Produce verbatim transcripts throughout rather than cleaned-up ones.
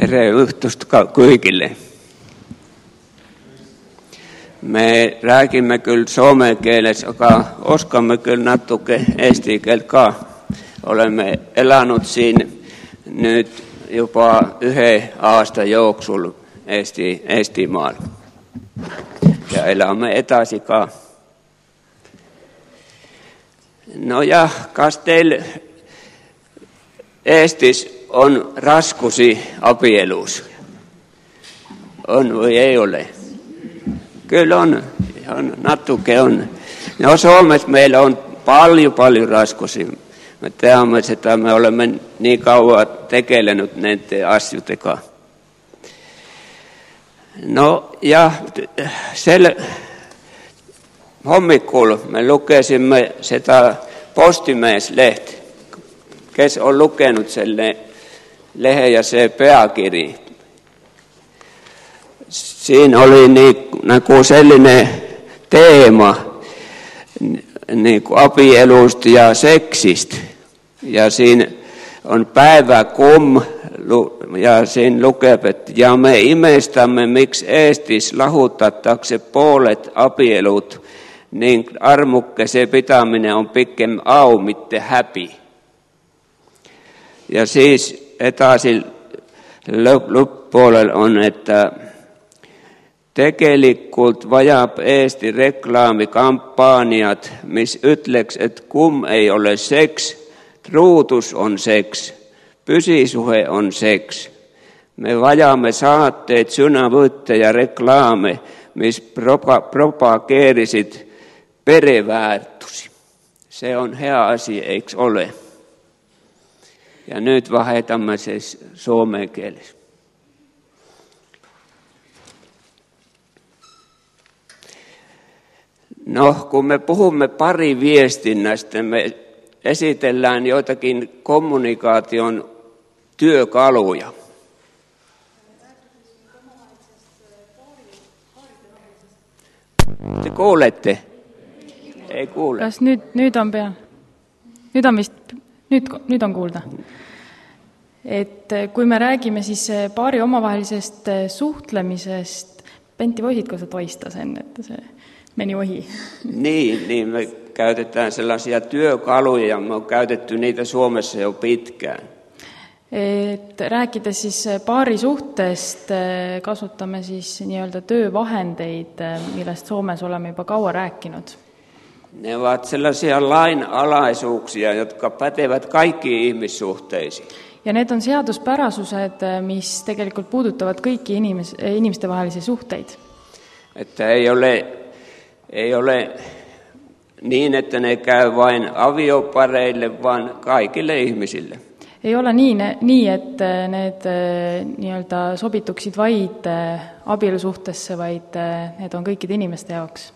Tere yhtystä kaikille. Me räägimme kyllä suomen kielessä, joka oskamme kyllä nattuke eesti kieltä. Olemme elänyt siinä nyt jopa yhden aastan juoksulla Eesti, Eestimaalla. Ja elämme etäisikaan. No ja kas teillä Eestis on raskusi apielus? On vai ei ole? Kyllä on. on nattuke on. No Suomessa meillä on paljon paljon raskusi. Me teemme, että me olemme niin kauan tekelenyt näiden asioiden. No ja sel hommikuulla me lukesimme sitä Postimieslehti. Kes on lukenut sen lehen ja se peakirja. Siinä oli niinku sellainen teema niinku apielusta ja seksistä. Ja siinä on päivä kum ja siinä lukee, että ja me imestämme, miksi Eestis lahuttatakse puolet apielut, niin armukke se pitäminen on pikkem aumitte häpi. Ja siis etäisin loppupuolella on, että tekelikkult vajab Eesti reklaamikampanjat, mis ütleks, että kum ei ole seks, truutus on seks, pysisuhe on seks. Me vajaamme saatteet, sõnavõtte ja reklaame, mis propa- propageerisid pereväärtusi. Se on hea asia, eikö ole? Ja nyt vaihdamme siis suomen kielessä. No, kun me puhumme pari viestinnästä, me esitellään joitakin kommunikaation työkaluja. Te kuulette? Ei kuule. Kas nüüd, nüüd on pea? Nüüd on vist, nüüd, nüüd on kuulda. Et kui me räägime siis paari omavahelisest suhtlemisest, Pentti, voisitko sä toistaa sen, että se meni ohi? Niin, niin me käytetään sellaisia työkaluja ja me on käytetty niitä Suomessa jo pitkään. Et rääkides siis paari suhtest, kasutame siis nii-öelda töövahendeid, millest Suomes olemme juba kaua rääkinud. Ne ovat sellaisia lainalaisuuksia, jotka pätevät kaikkiin ihmissuhteisiin. Ja need on seaduspärasused, mis tegelikult puudutavad kõiki inimes, inimeste vahelisi suhteid. Että ei ole, ei ole niin, että ne käy vain aviopareille, vaan kaikille ihmisille. Ei ole nii, nii että need nii-öelda sobituksid vaid abielusuhtesse, vaid need on kõikide inimeste jaoks.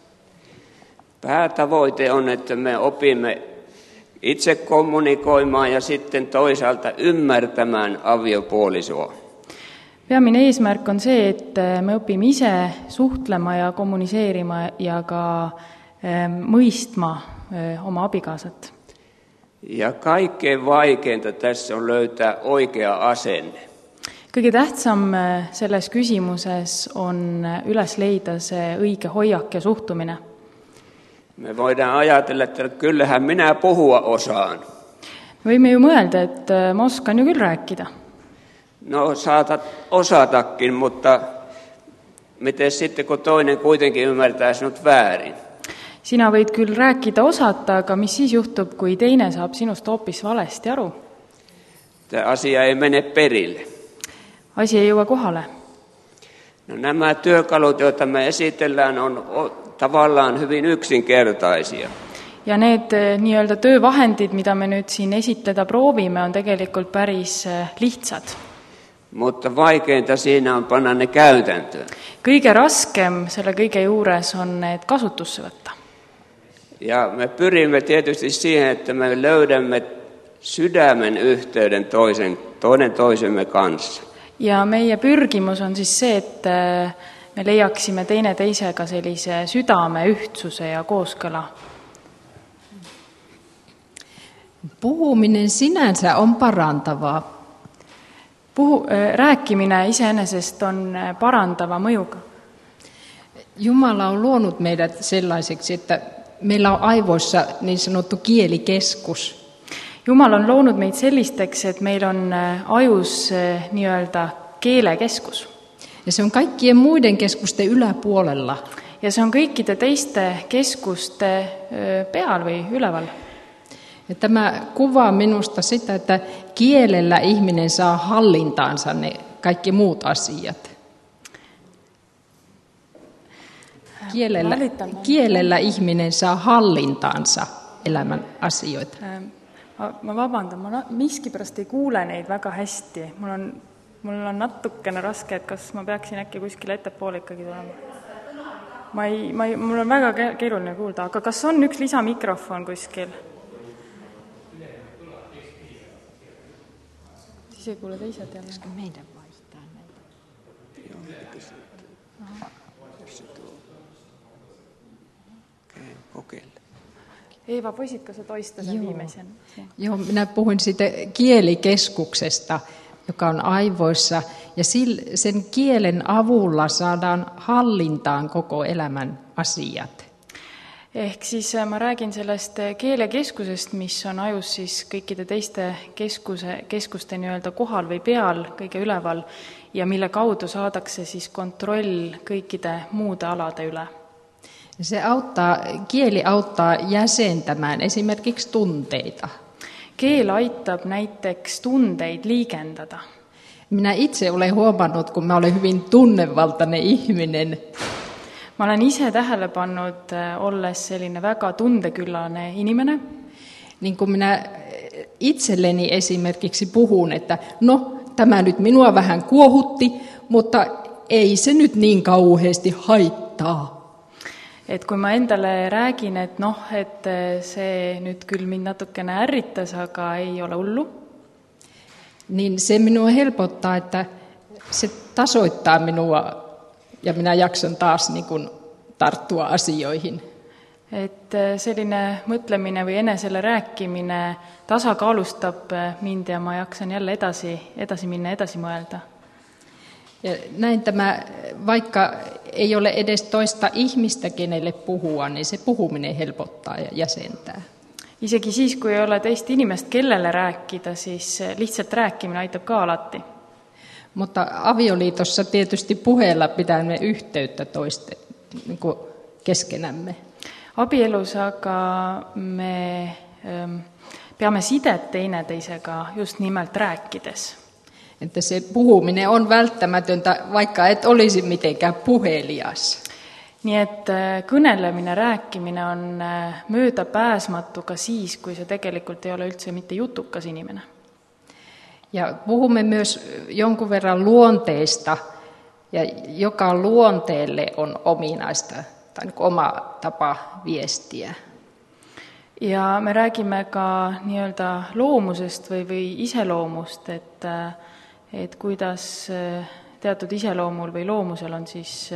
Päätavoite on, että me opimme itse kommunikoimaan ja sitten toisaalta ymmärtämään aviopuolisoa. Peamine eesmärk on see, et me õpime ise suhtlema ja kommuniseerima ja ka mõistma oma abikaasat. Ja kaikkein vaikeinta tässä on löytää oikea asenne. Kõige tähtsam selles küsimuses on üles leida see õige hoiak ja suhtumine. Me voidaan ajatella, että kyllähän minä puhua osaan. Me võime ju mõelda, et ma oskan ju küll rääkida. No saatat osatakin, mutta miten sitten kun toinen kuitenkin ymmärtää sinut väärin? Sina võid küll rääkida osata, aga mis siis juhtub, kui teine saab sinust hoopis valesti aru? Tämä asia ei mene perille. Asi ei jõua kohale. No, nämä työkalut, joita me esitellään, on tavallaan hyvin yksinkertaisia. Ja need nii-öelda töövahendid, mida me nüüd siin esitleda proovime, on tegelikult päris lihtsad. Mutta vaikeinta siinä on panna ne käytäntöön. Kõige raskem selle kõige juures on need kasutusse võtta. Ja me pyrimme tietysti siihen, että me löydämme sydämen yhteyden toisen, toinen toisemme kanssa. Ja meie pürgimus on siis see, et me leiaksime teine teisega sellise südame ühtsuse ja kooskõla. Puhuminen sinänsä on parantavaa. Puhu, rääkimine iseenesest on parandava mõjuga. Jumala on luonut meidät sellaiseksi, että meillä on aivoissa niin sanottu kielikeskus. Jumal on loonud meid sellisteks, et meil on ajus nii-öelda keelekeskus. Ja se on kaikkien muiden keskusten yläpuolella. Ja se on kõikide teiste keskuste peal või üleval. Ja tämä kuvaa minusta sitä, että kielellä ihminen saa hallintaansa ne kaikki muut asiat. Kielellä, kielellä ihminen saa hallintaansa elämän asioita. Ma vabandan, ma miskipärast ei kuule neid väga hästi. Mul on, mul on natukene raske, et kas ma peaksin äkki kuskile ettepoole ikkagi tulema. Ma ei, ma ei, mul on väga keeruline kuulda, aga kas on üks lisamikrofon kuskil? Siis ei kuule teised jälle. Koska meidän vaihtaa näitä. Kokeilla. Eeva, voisitko sä toistaa sen Joo. viimeisen? Joo, minä puhuin siitä kielikeskuksesta, joka on aivoissa, ja sen kielen avulla saadaan hallintaan koko elämän asiat. Ehk siis ma räägin sellest keelekeskusest, mis on ajus siis kõikide teiste keskuse, keskuste nii-öelda kohal või peal, kõige üleval, ja mille kaudu saadakse siis kontroll kõikide muude alade üle. Se auttaa, kieli auttaa jäsentämään esimerkiksi tunteita. Keel aitab näiteks tunteid liigendada. Minä itse olen huomannut, kun mä olen hyvin tunnevaltainen ihminen. Ma olen ise tähele pannud, olles selline väga tundeküllane inimene. Niin kun minä itselleni esimerkiksi puhun, että no, tämä nyt minua vähän kuohutti, mutta ei se nyt niin kauheasti haittaa. Et kui ma endale räägin, et noh, et see nüüd küll mind natukene ärritas, aga ei ole hullu, niin se minua helpottaa, että se tasoittaa minua ja minä jaksan taas niin kuin tarttua asioihin. Et selline mõtlemine või enesele rääkimine tasakaalustab mind ja ma jaksan jälle edasi, edasi minna, edasi mõelda. Ja näin tämä, vaikka ei ole edes toista ihmistä, kenelle puhua, niin se puhuminen helpottaa ja jäsentää. Isegi siis, kui ei ole teist inimest, kellele rääkida, siis lihtsalt rääkiminen aitab ka alati. Mutta avioliitossa tietysti puheella pidämme yhteyttä toisten niin kuin keskenämme. Abielus aga me ähm, peame sidet teineteisega just nimelt rääkides. Että se puhuminen on välttämätöntä, vaikka et olisi mitenkään puhelias. Nii et kõnelemine, rääkimine on möödapääsmatu ka siis, kui se tegelikult ei ole üldse mitte jutukas inimene. Ja puhumme myös jonkun verran luonteista, ja joka luonteelle on ominaista, tai oma tapa viestiä. Ja me räägime ka nii-öelda loomusest või, või iseloomust, et, et kuidas teatud iseloomul või loomusel on siis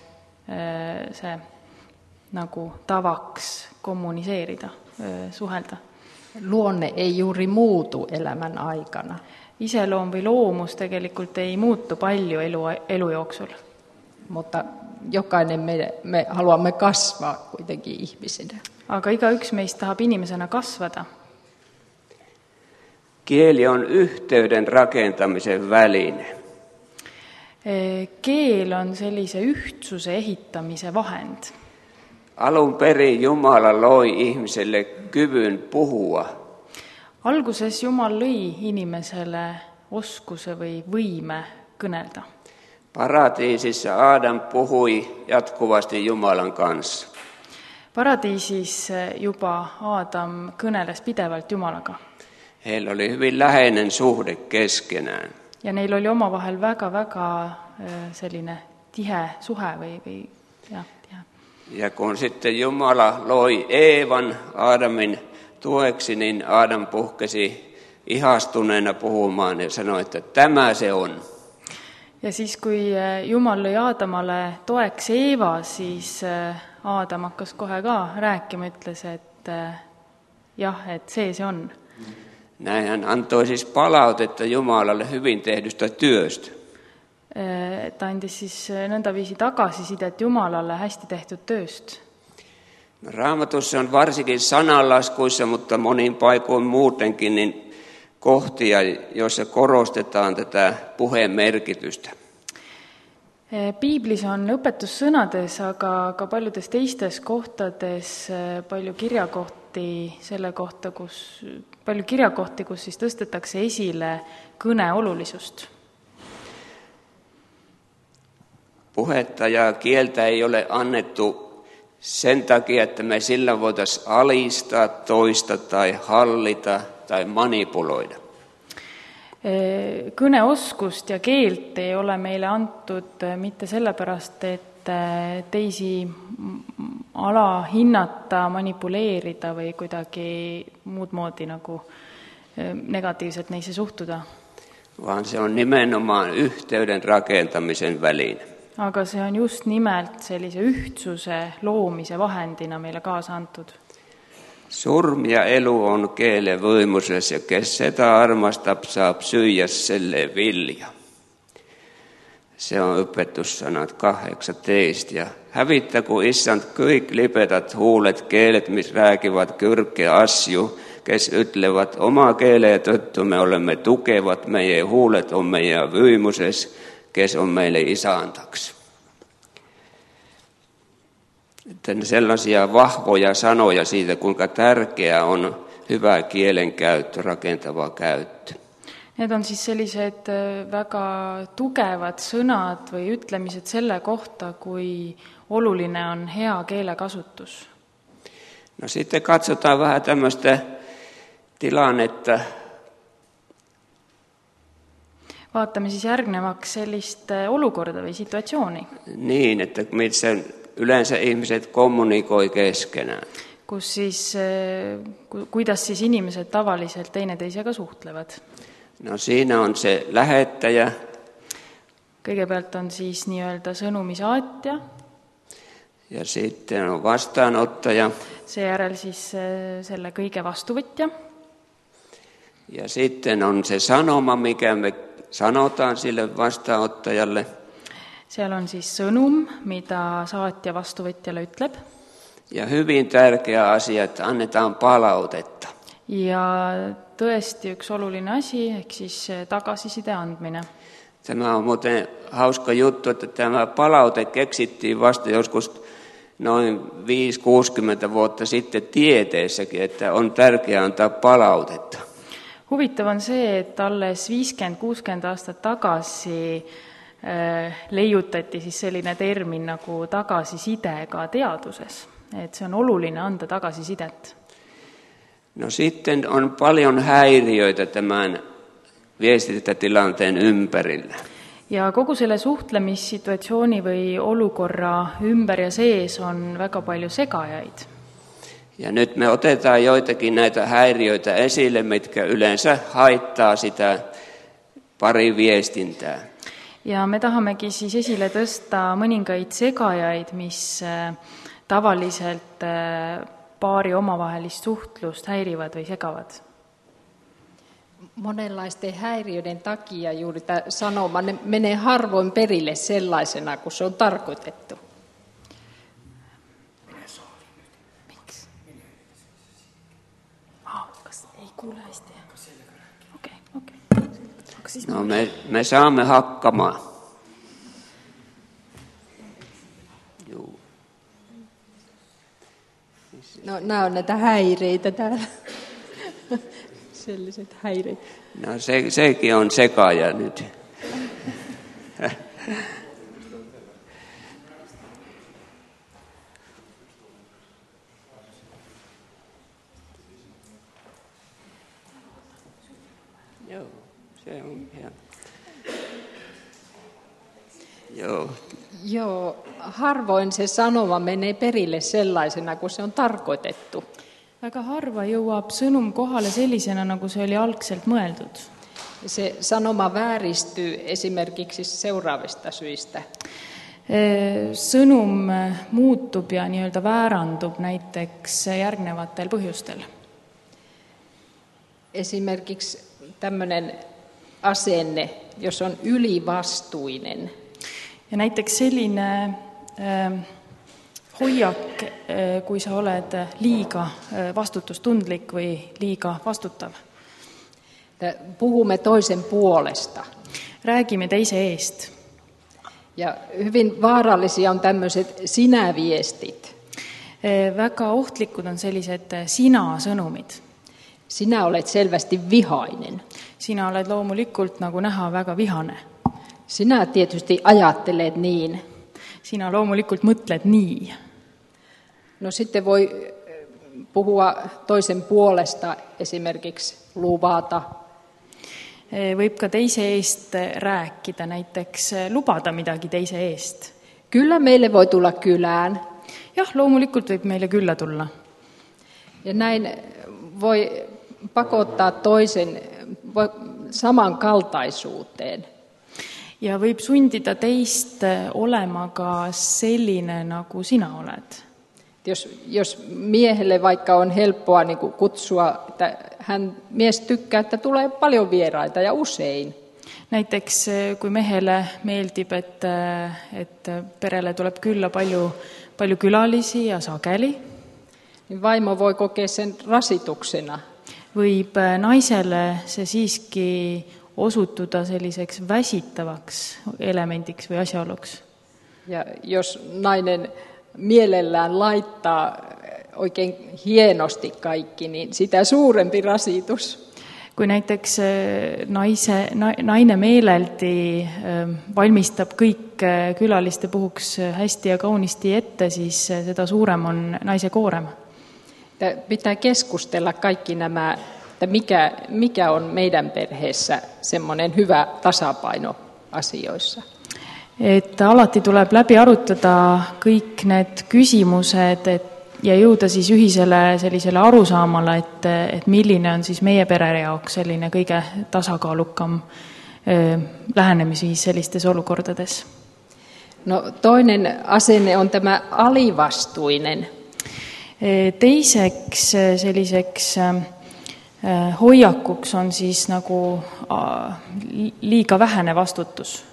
see nagu tavaks kommuniseerida, suhelda. Luonne ei juuri muutu elämän aikana. Iseloom või loomus tegelikult ei muutu palju elu, elu jooksul. Mutta jokainen me, me haluamme kasvaa kuitenkin ihmisinä. Aga igaüks meistä tahab inimesena kasvada. Kieli on yhteyden rakentamisen väline. Keel on sellise ühtsuse ehitamise vahend. Alun perin Jumala loi ihmiselle kyvyn puhua. Alguses Jumal lõi inimesele oskuse või võime kõnelda. Paratiisissa Aadam puhui jatkuvasti Jumalan kanssa. Paratiisis juba Aadam kõneles pidevalt Jumalaga. Heillä oli hyvin läheinen suhde keskenään. Ja neil oli omavahel väga-väga selline tihe suhe või, või jah, tihe. Ja kun sitten Jumala loi Eevan Aadamin tueksi, niin Aadam puhkesi ihastuneena puhumaan ja sanoi, että tämä se on. Ja siis, kui Jumal lõi Aadamale toeks Eeva, siis Aadam hakkas kohe ka rääkima, ütles, et jah, et see see on. Näin hän antoi siis palautetta Jumalalle hyvin tehdystä työstä. Ta andis siis nõndaviisi tagasisidet Jumalalle hästi tehtud tööst. No, Raamatussa on varsinkin sananlaskuissa, mutta monin paikoin muutenkin niin kohtia, joissa korostetaan tätä puheen merkitystä. Piiblis on õpetussõnades, aga ka paljudes teistes kohtades palju kirjakohti selle kohta, kus, palju kirjakohti, kus siis tõstetakse esile kõne olulisust. Puhetta ja kieltä ei ole annettu sen takia, että me sillä voitaisiin alistaa toista tai hallita tai manipuloida. Kõneoskust ja keelt ei ole meile antud mitte sellepärast, et teisi alahinnata, manipuleerida või kuidagi muud moodi nagu negatiivselt neisse suhtuda. Vaan se on nimenomaan yhteyden rakentamisen väline. Aga see on just nimelt sellise ühtsuse loomise vahendina meile kaasa antud. Surm ja elu on keelen voimuses ja kes sitä armastab, saab syyä selle vilja. Se on opetussanat kahdeksantoista. Ja hävittäku issand kõik lipedat huulet keelet, mis räägivad kõrge asju, kes ütlevad oma keele tõttu me olemme tukevat, meie huulet on meie võimuses, kes on meille isandaks. Että sellaisia vahvoja sanoja siitä, kuinka tärkeää on hyvä kielenkäyttö, rakentava käyttö. Need on siis sellised väga tugevad sõnad või ütlemised selle kohta, kui oluline on hea keelekasutus. No sitten katsotaan vähän tämmöistä tilannetta. Vaatame siis järgnevaks sellist olukorda või situatsiooni. Niin, että missä yleensä ihmiset kommunikoi keskenään. Kus siis, kuidas siis inimesed tavaliselt teineteisega suhtlevad. No siinä on se lähettäjä. Kõigepealt on siis nii-öelda sõnumi saatja. Ja sitten on vastaanottaja. Seejärel siis selle kõige vastuvõtja. Ja sitten on se sanoma, mikä me sanotaan sille vastaanottajalle. Seal on siis sõnum, mida saatja vastuvõtjale ütleb. Ja hyvin tärkeä asia, että annetaan palautetta. Ja tõesti üks oluline asi, ehk siis tagasiside andmine. Tämä on muuten hauska juttu, että tämä palaute keksittiin vasta joskus noin viisi kuusikymmentä vuotta sitten tieteessäkin, että on tärkeää antaa palautetta. Huvitav on see, et alles viiskümmend kuuskümmend aastat tagasi äh, leiutati siis selline termin nagu tagasiside ka teaduses. Et see on oluline anda tagasisidet. No sitten on paljon häiriöitä tämän viestintätilanteen ympärillä. Ja kogu selle suhtlemissituatsiooni või olukorra ümber ja sees on väga palju segajaid. Ja nyt me otetaan joitakin näitä häiriöitä esille, mitkä yleensä haittaa sitä pariviestintää. Ja me tahamegi siis esile tõsta mõningaid segajaid, mis tavaliselt paari omavahelist suhtlust häirivad või segavad. Monenlaisten häiriöiden takia juuri tämä sanoma menee harvoin perille sellaisena, kun se on tarkoitettu. Miksi? Ah, kas ei kuule hästi? Okei, okei. No me, me saamme hakkamaan. Juu. No, nämä on näitä häireitä täällä. Sellaiset häireet. No se, sekin on sekaaja nyt. Joo, se on ihan. Joo. Joo, harvoin se sanoma menee perille sellaisena, kun se on tarkoitettu. Väga harva jõuab sõnum kohale sellisena, nagu see oli algselt mõeldud. Se sanoma vääristyy esimerkiksi seuraavista syistä. Sõnum muutub ja nii-öelda väärandub näiteks järgnevatel põhjustel. Esimerkiksi tämmöinen asenne, jos on ylivastuinen. Ja näiteks selline äh, hoiak, äh, kui sa oled liiga äh, vastutustundlik või liiga vastutav. Puhumme toisen puolesta. Räägime teise eest. Ja hyvin vaarallisia on tämmöiset sinä-viestit. Äh, väga ohtlikud on sellised sina-sõnumid. Sinä olet selvästi vihainen. Sinä oled loomulikult nagu näha väga vihane. Sinä tietysti ajattelet niin. Sinä loomulikult mõtled nii. No sitten voi puhua toisen puolesta, esimerkiksi luvata. Võib ka teise eest rääkida, näiteks lubada midagi teise eest. Kyllä meille voi tulla kylään. Jah, loomulikult võib meile külla tulla. Ja näin voi pakottaa toisen samankaltaisuuteen. Ja võib sundida teist olema ka selline, nagu sina oled. Jos, jos miehelle vaikka on helppoa niin kuin kutsua, että hän, mies tykkää, että tulee paljon vieraita ja usein. Näiteks kui mehele meeldib, et, et perele tuleb külla palju, palju külalisi ja sageli, niin vaimo voi kokea sen rasituksena. Võib naisele see siiski osutuda selliseks väsitavaks elemendiks või asjaoluks. Ja jos nainen mielellään laittaa oikein hienosti kaikki, niin sitä suurempi rasitus. Kui näiteks naise, naine meeleldi valmistab kõik külaliste puhuks hästi ja kaunisti ette, siis seda suurem on naise koorem. Pitää keskustella kaikki nämä, että mikä, mikä on meidän perheessä semmoinen hyvä tasapaino asioissa. Et alati tuleb läbi arutada kõik need küsimused et, ja jõuda siis ühisele sellisele arusaamale, et, et milline on siis meie pere jaoks selline kõige tasakaalukam eh, lähenemisviis sellistes olukordades. No, toinen asenne on tämä alivastuinen. Teiseks selliseks hoiakuks on siis nagu liiga vähene vastutus.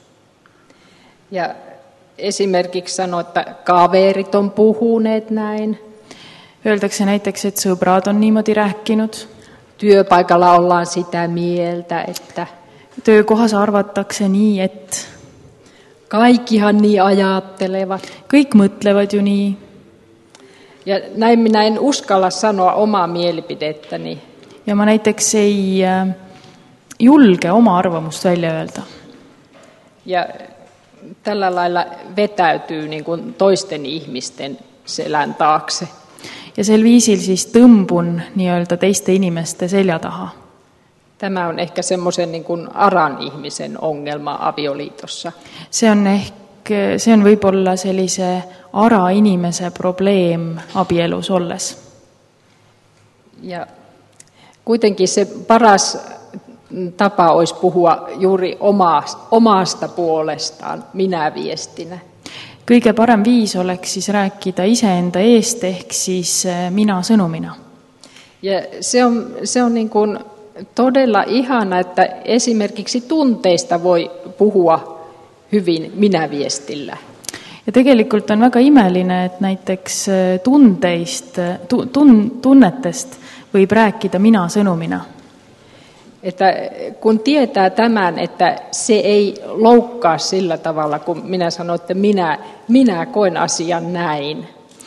Ja esimerkiksi sanoo, että kaverit on puhuneet näin. Öeldakse näiteks, et sõbrad on niimoodi rääkinud. Työpaikalla ollaan sitä mieltä, että töökohas arvatakse nii, et kaikkihan niin ajattelevat. Kõik mõtlevad ju nii. Ja näin minä en uskalla sanoa omaa mielipidettäni. Ja ma näiteks ei julge oma arvamust välja öelda. Ja tällä lailla vetäytyy niin kuin toisten ihmisten selän taakse. Ja sel viisil siis tõmbun nii-öelda teiste inimeste selja taha. Tämä on ehkä semmoisen niin kuin aran ihmisen ongelma avioliitossa. Se on ehk see on võib-olla sellise ara inimese probleem abielus olles. Ja kuitenkin se paras tapa olisi puhua juuri omasta puolestaan minä-viestinä. Kõige parem viis oleks siis rääkida iseenda eest ehk siis minä-sõnumina. Ja se on, se on niin kuin todella ihana, että esimerkiksi tunteista voi puhua hyvin minä-viestillä. Ja tegelikult on väga imeline, et näiteks tundeist, tun, tunnetest võib rääkida minä-sõnumina. Että kun tietää tämän, että se ei loukkaa sillä tavalla, kun minä sanon, että minä, minä koen asian näin.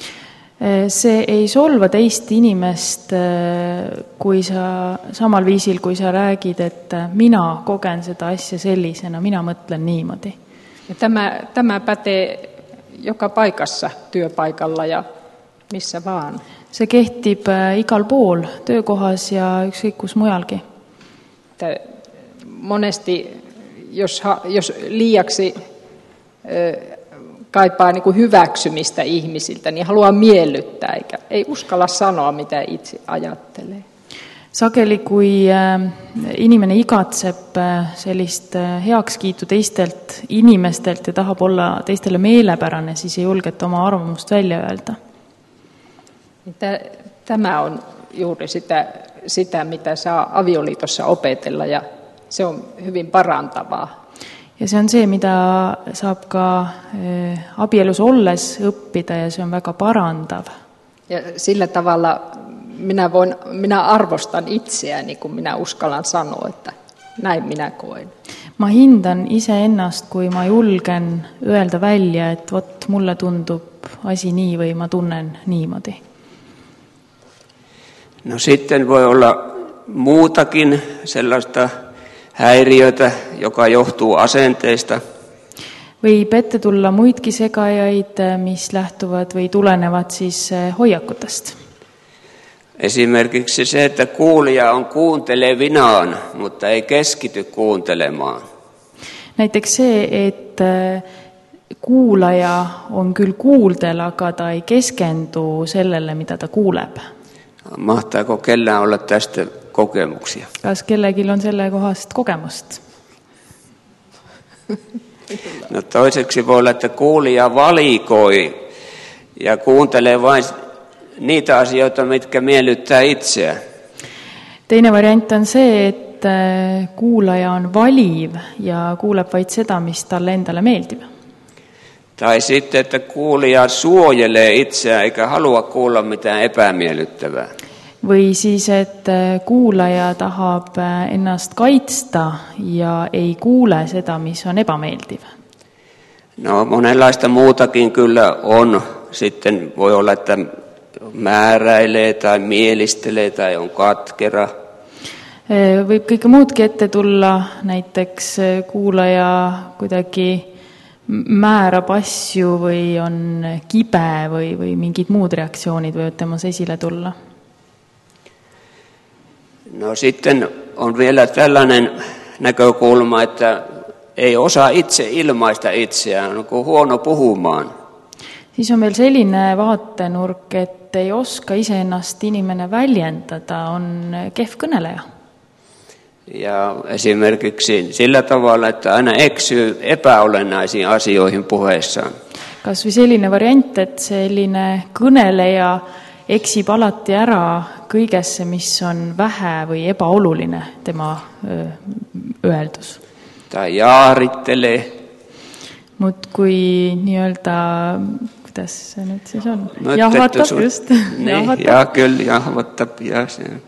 See ei solva teist inimest, kui sa, samal viisil, kui sa räägid, että minä kogen seda asja sellisena, minä mõtlen niimoodi. Ja tämä, tämä pätee joka paikassa, työpaikalla ja missä vaan. See kehtib igal pool, töökohas ja ükskõik kus mujalgi. Että monesti, jos, jos liiaksi ö, kaipaa niin kuin hyväksymistä ihmisiltä, niin haluaa miellyttää, eikä ei uskalla sanoa, mitä itse ajattelee. Sageli, kui inimene igatseb sellist heakskiitu teistelt inimestelt ja tahab olla teistele meelepärane, siis ei julgeta oma arvamust välja öelda. Tämä on juuri sitä sitä, mitä saa avioliitossa opetella, ja se on hyvin parantavaa. Ja see on see, mida saab ka abielus olles õppida, ja see on väga parandav. Ja sillä tavalla minä, voin, minä arvostan itseäni, kun minä uskallan sanoa, että näin minä koen. Ma hindan iseennast, kui ma julgen öelda välja, et vot mulle tundub asi nii või ma tunnen niimoodi. No sitten voi olla muutakin sellaista häiriötä, joka johtuu asenteesta. Võib ette tulla muidki segajaid, mis lähtuvad või tulenevad siis hoiakutest. Esimerkiksi se, että kuulija on kuuntelevinaan, mutta ei keskity kuuntelemaan. Näiteks see, et kuulaja on küll kuuldel, aga ta ei keskendu sellele, mitä ta kuuleb. Mahtaako kellään olla tästä kokemuksia? Kas kellegil on selle kohast kogemust? No toiseksi voi olla, että kuulija valikoi ja kuuntelee vain niitä asioita, mitkä miellyttää itseä. Teine variant on see, et kuulaja on valiv ja kuuleb vaid seda, mis talle endale meeldib. Tai sitten, että kuulija suojelee itseään eikä halua kuulla mitään epämiellyttävää. Või siis, et kuulaja tahab ennast kaitsta ja ei kuule seda, mis on ebameeldiv. No monenlaista muutakin kyllä on. Sitten voi olla, että määräilee tai mielistelee tai on katkera. Võib kõike muudki ette tulla, näiteks kuulaja kuidagi määrab asju või on kibe või, või mingid muud reaktsioonid võivad temas esile tulla. No sitten on vielä tällainen näkökulma, että ei osaa itse ilmaista itseään, on kuin huono puhumaan. Siis on veel selline vaatenurk, et ei oska iseennast inimene väljendada, on kehv kõneleja. Ja esimerkiksi sillä tavalla, että aina eksyy epäolennaisiin asioihin puheessaan. Kas või selline variant, et selline kõneleja eksib alati ära kõigesse, mis on vähe või ebaoluline tema öeldus. Tai jaarittelee. Mut kui nii-öelda, kuidas see nüüd siis on? Mõttetu Jahvatab sun... just. Niin, Jahvatab. ja kyllä jahvatab. Ja,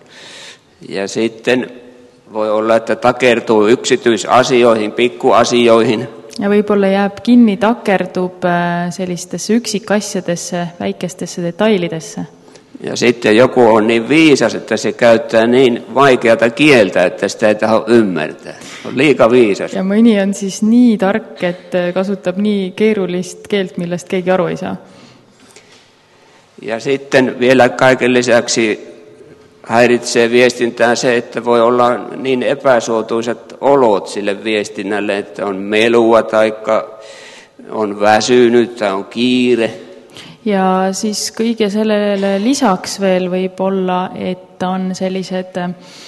ja sitten voi olla, että takertuu yksityisasioihin, pikkuasioihin. Ja võib-olla jääb kinni, takerdub sellistesse yksikasjadesse, väikestesse detailidesse. Ja sitten joku on niin viisas, että se käyttää niin vaikeata kieltä, että sitä ei taho ymmärtää. On liika viisas. Ja mõni on siis nii tark, et kasutab nii keerulist keelt, millest keegi aru ei saa. Ja sitten vielä kaiken lisäksi häiritsee viestintää se, että voi olla niin epäsuotuisat olot sille viestinnälle, että on melua tai on väsynyt tai on kiire. Ja siis kõige sellele lisaks veel võib olla, et on sellised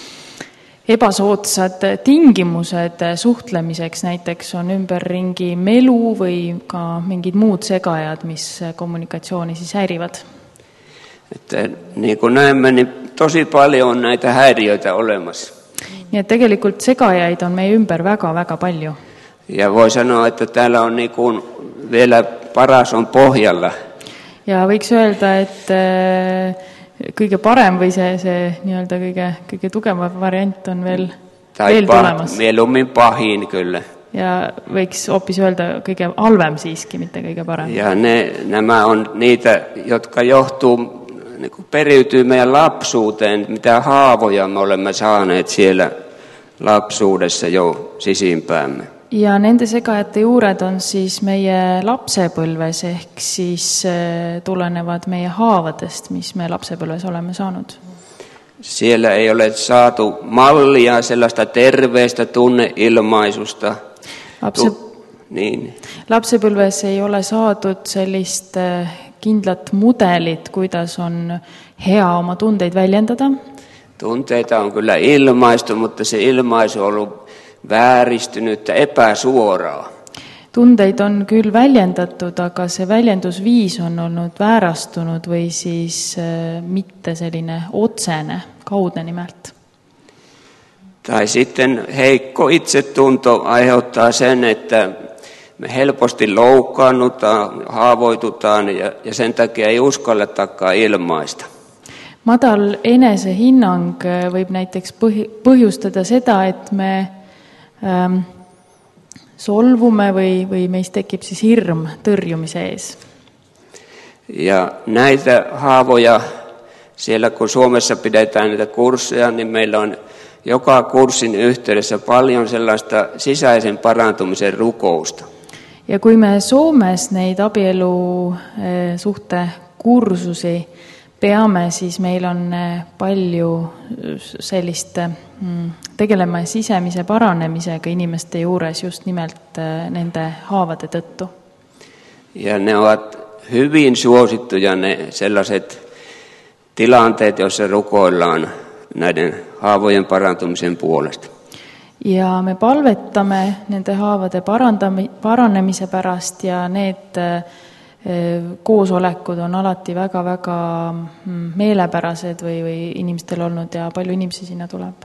ebasootsad tingimused suhtlemiseks, näiteks on ümberringi melu või ka mingid muud segajad, mis kommunikatsiooni siis häirivad. Että niin kuin näemme, niin tosi paljon on näitä häiriöitä olemassa. Nii et tegelikult segajaid on meie ümber väga-väga palju. Ja voi sanoa, että täällä on niin kuin vielä paras on pohjalla. Ja võiks öelda, et kõige parem või see, see nii-öelda kõige, kõige tugevam variant on veel, veel pah, tulemas. Mieluummin pahin kyllä. Ja võiks hoopis öelda kõige halvem siiski, mitte kõige parem. Ja ne, nämä on niitä, jotka johtuu, niin kuin periytyy meidän lapsuuteen, mitä haavoja me olemme saaneet siellä lapsuudessa jo sisimpäämme. Ja nende segajate juured on siis meie lapsepõlves, ehk siis tulenevad meie haavadest, mis me lapsepõlves oleme saanud. Siellä ei ole saatu mallia sellaista terveestä tunneilmaisusta. Lapse, tu, niin. Lapsepõlves ei ole saadud sellist kindlat mudelit, kuidas on hea oma tundeid väljendada. Tunteita on kyllä ilmaistu, mutta se ilmaisu on ollut vääristynyt, epäsuoraa. Tundeid on küll väljendatud, aga see väljendusviis on olnud väärastunud või siis mitte selline otsene, kaudne nimelt. Tai sitten heikko itsetunto aiheuttaa sen, että me helposti loukkaannutaan, haavoitutaan ja, ja sen takia ei uskalletakaan ilmaista. Madal enesehinnang võib näiteks põhi, põhjustada seda, et me ähm, solvume või, või meist tekib siis hirm tõrjumise ees. Ja näitä haavoja, siellä kun Suomessa pidetään näitä kursseja, niin meillä on joka kurssin yhteydessä paljon sellaista sisäisen parantumisen rukousta. Ja kui me Soomes neid abielu suhte kursusi peame, siis meil on palju sellist tegelema sisemise paranemisega inimeste juures just nimelt nende haavade tõttu. Ja ne ovat hyvin suosittuja ne sellaiset tilanteet, joissa rukoillaan näiden haavojen parantumisen puolesta. Ja me palvetame nende haavade parandami, paranemise pärast ja need koosolekud on alati väga-väga meelepärased või, või inimestel olnud ja palju inimesi sinna tuleb.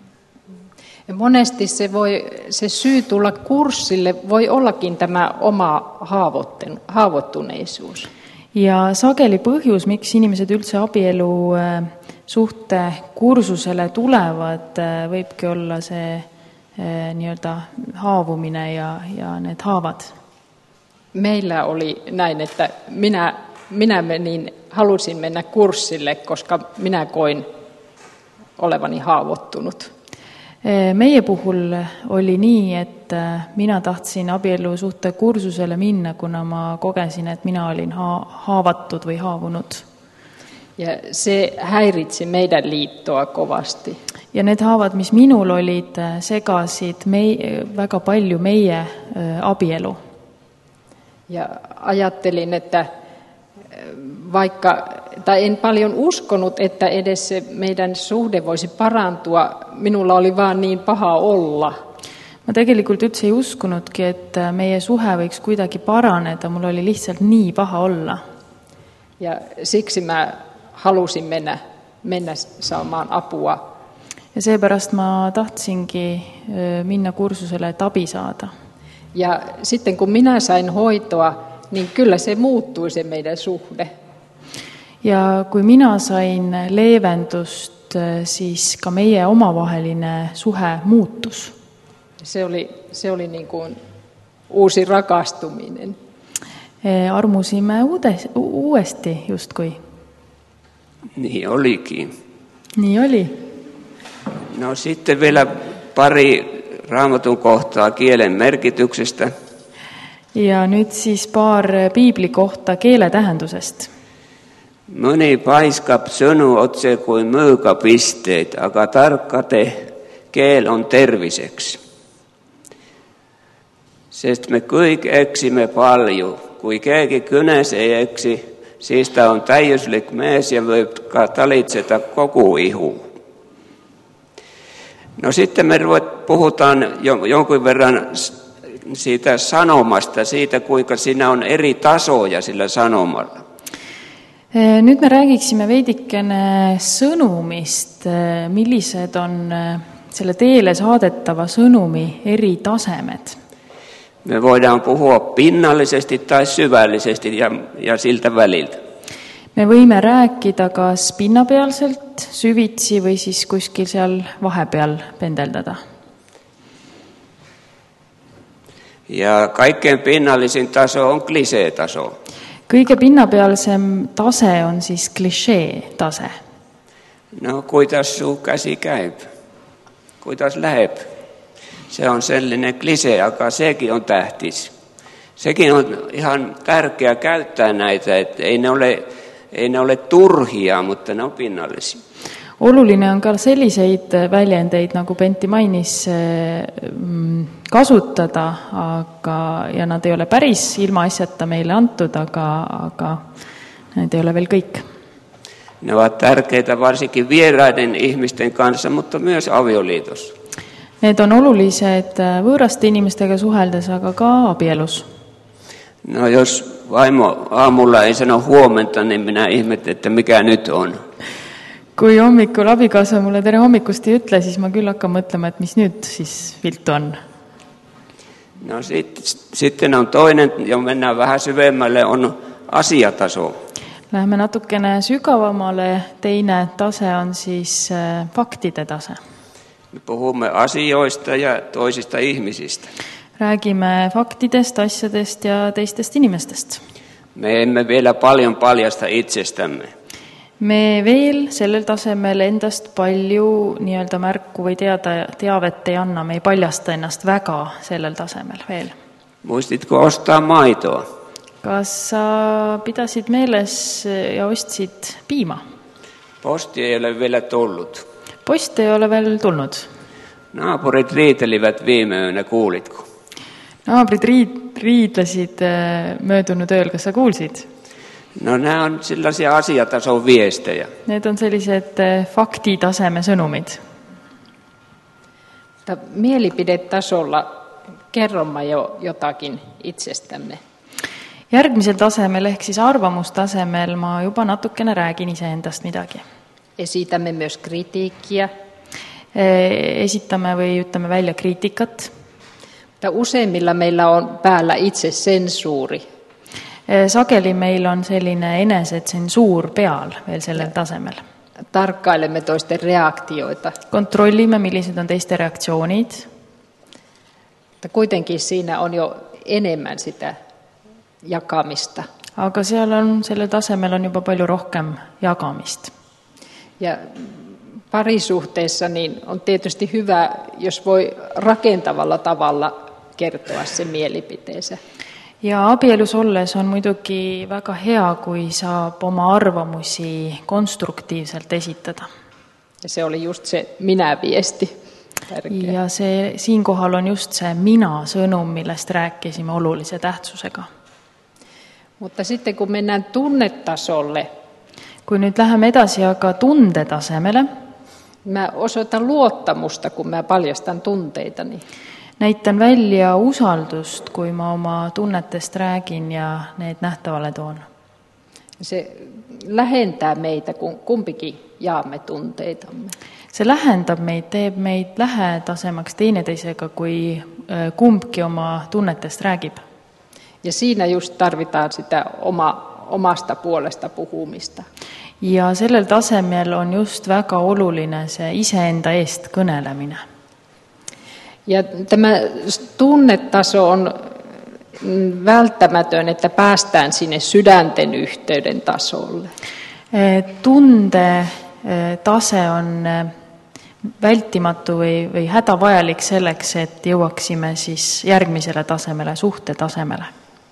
Ja monesti se, voi, se syy tulla kurssille voi ollakin tämä oma haavoittuneisuus. Ja sageli põhjus, miks inimesed üldse abielu suhte kursusele tulevad, võibki olla see nii-öelda haavumine ja, ja need haavad. Meillä oli näin, että minä, minä menin, halusin mennä kurssille, koska minä koin olevani haavoittunut. Meie puhul oli nii, et mina tahtsin abielu suhte kursusele minna, kuna ma kogesin, et mina olin haavatud või haavunud. Ja se häiritsi meidän liittoa kovasti. Ja need haavad, mis minul olid, segasid mei, väga palju meie abielu. Ja ajattelin, että vaikka, tai en paljon uskonut, että edes se meidän suhde voisi parantua, minulla oli vaan niin paha olla. Ma tegelikult üldse ei uskunudki, et meie suhe võiks kuidagi paraneda, mul oli lihtsalt nii paha olla. Ja siksi mä halusin mennä, mennä saamaan apua. Ja seepärast ma tahtsingi minna kursusele, et abi saada. Ja sitten kun minä sain hoitoa, niin kyllä se muuttui se meidän suhde. Ja kui mina sain leevendust, siis ka meie omavaheline suhe muutus. Se oli, se oli niin kuin uusi rakastuminen. Armusime uudes, uuesti justkui. Niin olikin. Niin oli. No sitten vielä pari Raamatun kohtaa kielen merkityksestä. Ja nyt siis paar piiblikohta keeletähendusest. Moni paiskab sõnu otse kuin mõõgapisteid, aga tarkade keel on terviseks. Sest me kõik eksime palju. Kui keegi kõnes ei eksi, siis ta on täiuslik mees ja võib ka talitseda kogu ihu. No sitten me puhutaan jonkun verran siitä sanomasta, siitä kuinka siinä on eri tasoja sillä sanomalla. Nüüd me räägiksime veidikene sõnumist, millised on selle teele saadetava sõnumi eri tasemed. Me voidaan puhua pinnallisesti tai syvällisesti ja, ja siltä väliltä. Me võime rääkida kas pinnapealselt, süvitsi või siis kuskil seal vahepeal pendeldada. Ja kaikkein pinnallisin taso on klisee-taso. Kõige pinnapealsem tase on siis klišee tase. No, kuidas su käsi käib? Kuidas läheb? Se on sellainen klisee, aga sekin on tähtis. Sekin on ihan tärkeää käyttää näitä, että ei ne ole, ei ne ole turhia, mutta ne on pinnallisia. Oluline on ka selliseid väljendeid, nagu Pentti mainis, kasutada, aga, ja nad ei ole päris ilma asjata meille antud, aga, aga need ei ole veel kõik. Ne ovat tärkeitä varsinkin vieraiden ihmisten kanssa, mutta myös avioliitossa. Need on olulised võõraste inimestega suheldes, aga ka abielus. No jos vaimo aamulla ei sano huomenta, niin minä ihmettelen, että mikä nyt on. Kui hommikul abikaasa mulle tere hommikust ei ütle, siis ma küll hakkan mõtlema, et mis nüüd siis viltu on. No sit, sitten on toinen, ja mennään vähän syvemmälle, on asiataso. Läheme natukene sügavamale, teine tase on siis faktide tase. Me puhumme asioista ja toisista ihmisistä. Räägime faktidest, asjadest ja teistest inimestest. Me emme vielä paljon paljasta itsestämme. Me veel sellel tasemel endast palju nii-öelda märku või teada, teavet ei anna, me ei paljasta ennast väga sellel tasemel veel. Muistitko ostaa maitoa? Kas sa pidasid meeles ja ostsid piima? Posti ei ole vielä tullut. Post ei ole veel tulnud. Naapurit riitelivät viime yönä, kuulitko? Naabrid riid, riidlesid möödunud ööl, kas sa kuulsid? No nämä on sellaisia asiatason viestejä. Need on sellised faktitaseme sõnumid. Mielipidetasolla kerromme jo jotakin itsestämme. Järgmisel tasemel ehk siis arvamustasemel ma juba natukene räägin iseendast midagi. Esitämme myös kritiikkiä. Esitame või ütleme välja kriitikat. Mutta useimmilla meillä on päällä itse sensuuri. Sageli meil on selline enesetsensuur peal veel sellel tasemel. Tarkkailemme toisten reaktioita. Kontrollime, millised on teiste reaktsioonid. Mutta kuitenkin siinä on jo enemmän sitä jakamista. Aga seal on, sellel tasemel on juba palju rohkem jagamist. Ja parisuhteessa niin on tietysti hyvä, jos voi rakentavalla tavalla kertoa se mielipiteensä. Ja abielus olles on muidugi väga hea, kui saab oma arvamusi konstruktiivselt esitada. Ja se oli just se minä-viesti. Tärkeä. Ja see, siinkohal on just see mina-sõnum, millest rääkisime olulise tähtsusega. Mutta sitten kun mennään tunnetasolle, kui nüüd läheme edasi aga tundetasemele, mä osoitan luottamusta, kun mä paljastan tunteitani. Näitan välja usaldust, kui ma oma tunnetest räägin ja need nähtavale toon. Se lähentää meitä, kun kumpikin jaamme tunteitamme. See lähendab meid, teeb meid lähedasemaks teineteisega, kui kumbki oma tunnetest räägib. Ja siinä just tarvitaan sitä oma, omasta puolesta puhumista. Ja sellel tasemel on just väga oluline see iseenda eest kõnelemine. Ja tämä tunnetaso on välttämätön, että päästään sinne sydänten yhteyden tasolle. Tunde tase on vältimatu või, või hädavajalik selleks, et jõuaksime siis järgmisele tasemele, suhtetasemele.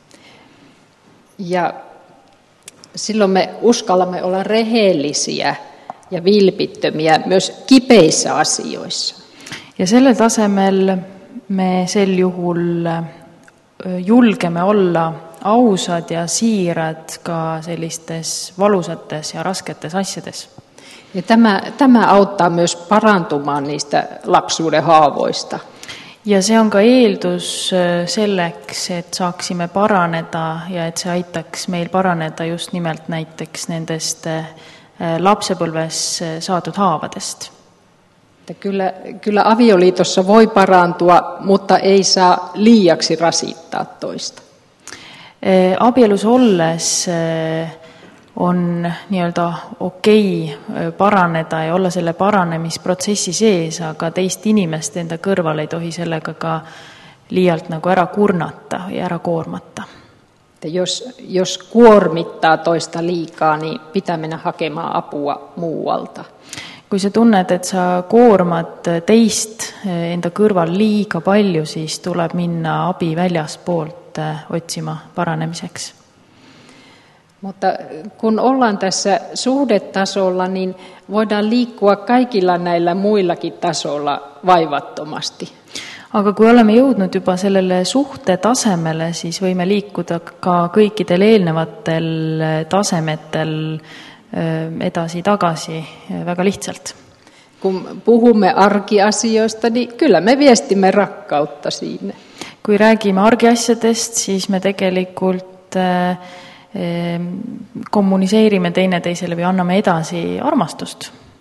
Ja silloin me uskallamme olla rehellisiä ja vilpittömiä myös kipeissä asioissa. Ja sellel tasemel me sel juhul julgeme olla ausad ja siirad ka sellistes valusates ja rasketes asjades. Ja tämä, tämä auttaa myös parantumaan niistä lapsuuden haavoista. Ja see on ka eeldus selleks, et saaksime paraneda ja et see aitaks meil paraneda just nimelt näiteks nendest lapsepõlves saadud haavadest. Kyllä, kyllä avioliitossa voi parantua, mutta ei saa liiaksi rasittaa toista. Abielus olles on nii-öelda okei paraneda ja olla selle paranemisprotsessi sees, aga teist inimest enda kõrval ei tohi sellega ka liialt nagu ära kurnata ja ära koormata. Jos, jos kuormittaa toista liikaa, niin pitää mennä hakemaan apua muualta. Kui sa tunned, et sa koormad teist enda kõrval liiga palju, siis tuleb minna abi väljaspoolt otsima paranemiseks. Mutta kun ollaan tässä suhdetasolla, niin voidaan liikkua kaikilla näillä muillakin tasoilla vaivattomasti. Aga kui oleme jõudnud juba sellele suhtetasemele, siis võime liikuda ka kõikidel eelnevatel tasemetel edasi-tagasi väga lihtsalt. Kun puhumme arkiasioista, niin kyllä me viestimme rakkautta siinä. Kui räägime argiasjadest, siis me tegelikult kommuniseerime teineteisele või anname edasi armastust.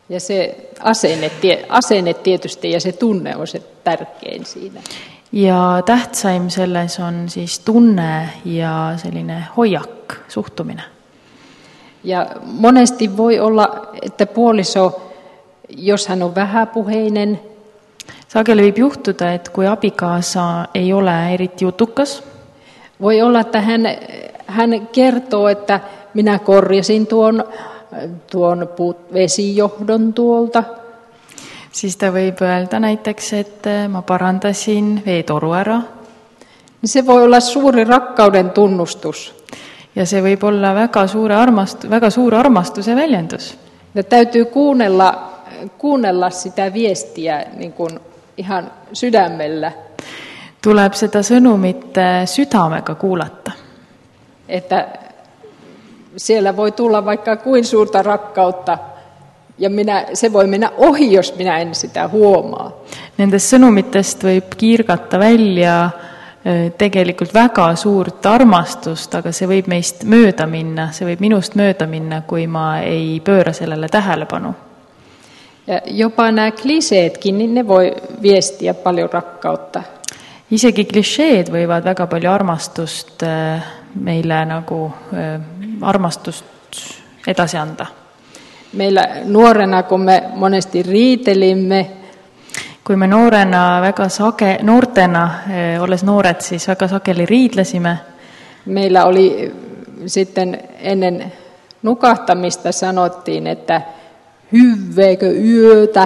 Ja se asenne, asenne tietysti ja se tunne on se tärkein siinä. Ja tähtsaim selles on siis tunne ja selline hoiak, suhtumine. Ja monesti voi olla, että puoliso, jos hän on vähäpuheinen, sageli võib juhtuda, et kui abikaasa ei ole eriti jutukas, voi olla, että hän, hän kertoo, että minä korjasin tuon, tuon vesijohdon tuolta. siis ta võib öelda näiteks, et ma parandasin veetoru ära. Se voi olla suuri rakkauden tunnustus. Ja se võib olla väga, suure armast, väga suur armastuse väljendus. Ja täytyy kuunnella, kuunnella sitä viestiä niin kuin ihan sydämellä. Tuleb seda sõnumit südamega kuulata. Että siellä voi tulla vaikka kuin suurta rakkautta, ja minä, se voi mennä ohi, jos minä en sitä huomaa. Nendest sõnumitest võib kiirgata välja tegelikult väga suurt armastust, aga see võib meist mööda minna, see võib minust mööda minna, kui ma ei pööra sellele tähelepanu. Ja jopa nämä kliseetkin, niin ne voi viestiä paljon rakkautta. Isegi klišeed võivad väga palju armastust meile nagu armastust edasi anda. Meillä nuorena, kun me monesti riitelimme, kui me noorena väga sage, noortena, olles noored, siis väga sageli riidlesime. Meillä oli sitten ennen nukahtamista sanottiin, että hyväkö yötä.